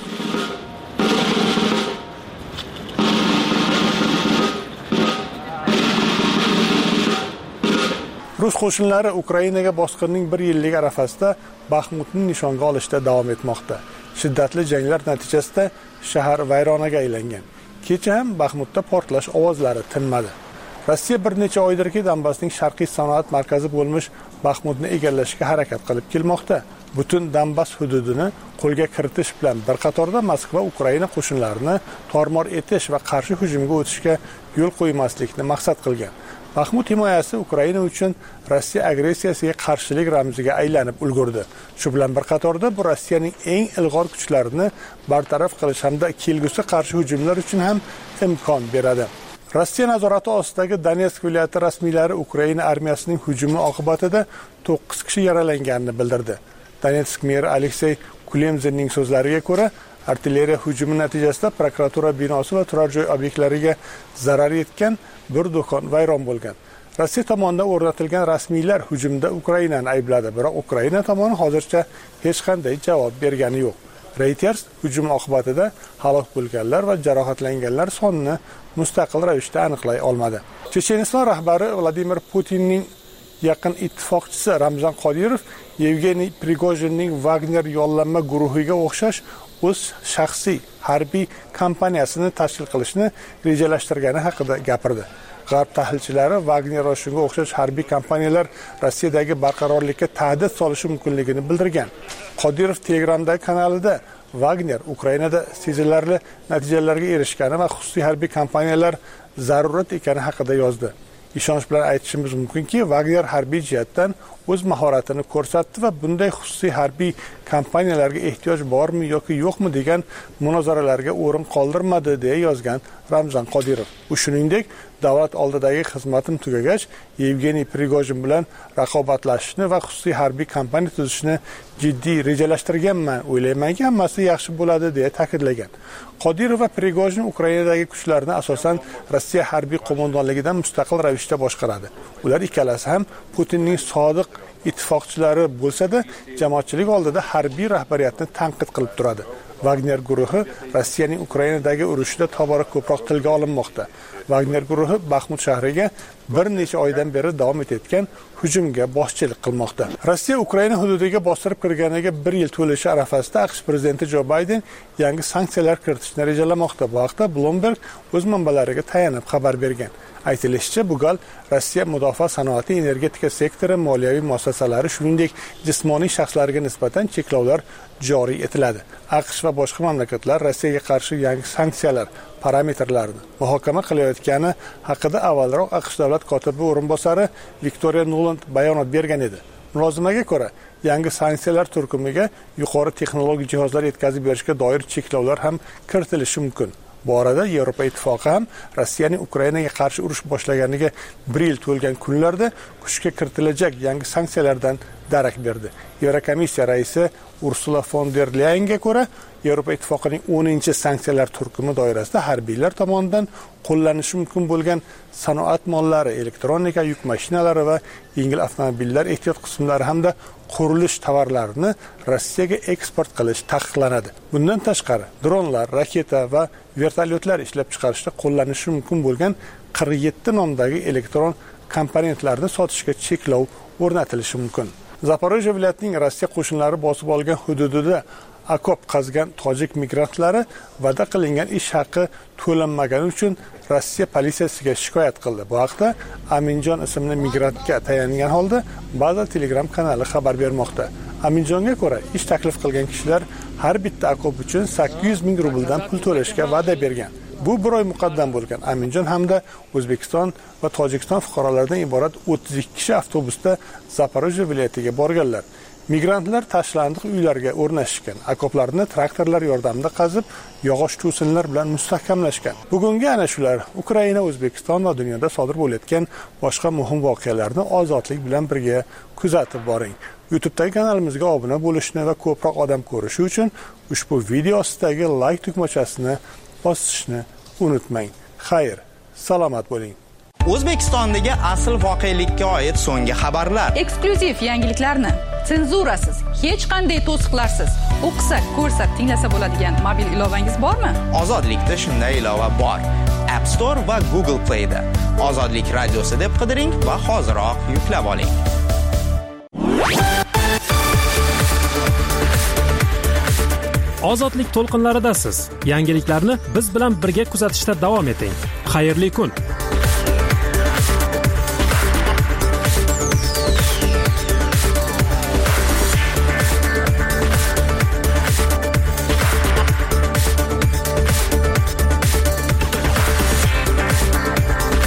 Rus qo'shinlari Ukrainaga bosqinning bir yillik arafasida Baxmutni nishonga olishda davom etmoqda. Shiddatli janglar natijasida shahar vayronaga aylangan. Kecha ham Baxmutda portlash ovozlari tinmadi. Rossiya bir necha oydirki Donbassning sharqiy sanoat markazi bo'lmish Baxmutni egallashga harakat qilib kelmoqda. Butun Donbass hududini qo'lga kiritish bilan bir qatorda Moskva Ukraina qo'shinlarini tormor etish va qarshi hujumga o'tishga yo'l qo'ymaslikni maqsad qilgan. Baxmut himoyasi Ukraina uchun Rossiya agressiyasiga qarshilik ramziga aylanib ulgurdi. Shu bilan bir qatorda bu Rossiyaning eng ilg'or kuchlarini bartaraf qilish hamda kelgusi qarshi hujumlar uchun ham imkon beradi. Rossiya nazorati ostidagi Donetsk viloyati rasmiylari Ukraina armiyasining hujumi oqibatida to'qqiz kishi yaralanganini bildirdi. Donetsk meri Aleksey Kulemzinning so'zlariga ko'ra, artilleriya hujumi natijasida prokuratura binosi va turar joy obyektlariga zarar yetgan, bir do'kon vayron bo'lgan. Rossiya tomonidan o'rnatilgan rasmiylar hujumda Ukrainani aybladi, biroq Ukraina tomoni hozircha hech qanday javob bergani yo'q. Reuters hujum oqibatida halok bo'lganlar va jarohatlanganlar sonini mustaqil ravishda aniqlay olmadi. Checheniston rahbari Vladimir Putinning yaqin ittifoqchisi Ramzan Qodirov Yevgeniy Prigojinning Wagner yollanma guruhiga o'xshash o'z shaxsiy harbiy kompaniyasini tashkil qilishni rejalashtirgani haqida gapirdi. G'arb tahlilchilari Wagner va shunga o'xshash harbiy kompaniyalar Rossiyadagi barqarorlikka tahdid solishi mumkinligini bildirgan. Qodirov Telegramdagi kanalida Wagner Ukrainada sezilarli natijalarga erishgani va xususiy harbiy kompaniyalar zarurat ekani haqida yozdi. Ishonch bilan aytishimiz mumkinki, Wagner harbiy jihatdan o'z mahoratini ko'rsatdi va bunday xususiy harbiy kompaniyalarga ehtiyoj bormi yoki yo'qmi degan munozaralarga o'rin qoldirmadi deya yozgan Ramzan Qodirov. U shuningdek, davlat oldidagi xizmatim tugagach, Yevgeniy Prigojin bilan raqobatlashishni va xususiy harbiy kompaniya tuzishni jiddiy rejalashtirganman, o'ylaymanki, hammasi yaxshi bo'ladi deya ta'kidlagan. Qodirov va Prigojin Ukrainadagi kuchlarni asosan Rossiya harbiy qo'mondonligidan mustaqil ravishda boshqaradi. Ular ikkalasi ham Putinning sodiq ittifoqchilari bo'lsa-da, jamoatchilik oldida harbiy rahbariyatni tanqid qilib turadi. Wagner guruhi Rossiyaning Ukrainadagi urushida tobora ko'proq tilga olinmoqda. Wagner guruhi Baxmut shahriga bir necha oydan beri davom etayotgan hujumga boshchilik qilmoqda. Rossiya Ukraina hududiga bostirib kirganiga bir yil to'lishi arafasida AQSh prezidenti Jo Bayden yangi sanksiyalar kiritishni rejalamoqda. Bu haqda Bloomberg o'z manbalariga tayanib xabar bergan. Aytilishicha, bu gal Rossiya mudofaa sanoati, energetika sektori, moliyaviy muassasalari, shuningdek jismoniy shaxslarga nisbatan cheklovlar joriy etiladi. AQSh va boshqa mamlakatlar Rossiyaga qarshi yangi sanksiyalar parametrlarini muhokama qilayotgani haqida avvalroq AQSh davlat kotibi o'rinbosari Viktoriya Nuland bayonot bergan edi. Mulozimaga ko'ra, yangi sanksiyalar turkumiga yuqori texnologik jihozlar yetkazib berishga doir cheklovlar ham kiritilishi mumkin. Bu orada Yevropa Ittifoqi ham Rossiyaning Ukrainaga qarshi urush boshlaganiga bir yil to'lgan kunlarda kuchga kiritilajak yangi sanksiyalardan darak berdi. Yevrokomissiya raisi Ursula von der Leyenga ko'ra, Yevropa Ittifoqining o'ninchi sanksiyalar turkumi doirasida harbiylar tomonidan qo'llanishi mumkin bo'lgan sanoat mollari, elektronika, yuk mashinalari va yengil avtomobillar ehtiyot qismlari hamda qurilish tovarlarini Rossiyaga eksport qilish taqiqlanadi. Bundan tashqari, dronlar, raketa va vertolyotlar ishlab chiqarishda qo'llanishi mumkin bo'lgan qirq yetti nomdagi elektron komponentlarni sotishga cheklov o'rnatilishi mumkin. Zaporojye viloyatining Rossiya qo'shinlari bosib olgan hududida akop qazgan tojik migrantlari va'da qilingan ish haqi to'lanmagani uchun Rossiya politsiyasiga shikoyat qildi. Bu haqda Aminjon ismli migrantga tayangan holda Baza Telegram kanali xabar bermoqda. Aminjonga ko'ra, ish taklif qilgan kishilar har bitta akop uchun sakkiz yuz ming rubldan pul to'lashga va'da bergan. Bu bir oy muqaddam bo'lgan. Aminjon hamda O'zbekiston va Tojikiston fuqarolaridan iborat o'ttiz ikki kishi avtobusda Zaporojye viloyatiga borganlar. Migrantlar tashlandiq uylarga o'rnashgan, akoplarni traktorlar yordamida qazib, yog'och to'sinlar bilan mustahkamlashgan. Bugungi ana shular Ukraina, O'zbekiston va dunyoda sodir bo'layotgan boshqa muhim voqealarni ozodlik bilan birga kuzatib boring. YouTube'dagi kanalimizga obuna bo'lishni va ko'proq odam ko'rishi uchun ushbu video ostidagi like tugmachasini bosishni unutmang. Xayr, salomat bo'ling. O'zbekistondagi asl voqelikka oid so'nggi xabarlar. Eksklyuziv yangiliklarni senzurasiz, hech qanday to'siqlarsiz o'qisa, ko'rsa, tinglasa bo'ladigan mobil ilovangiz bormi? Ozodlikda shunday ilova bor. App Store va Google Play da. Ozodlik radiosi deb qidiring va hoziroq yuklab oling. Ozodlik to'lqinlaridasiz. Yangiliklarni biz bilan birga kuzatishda davom eting. Xayrli kun.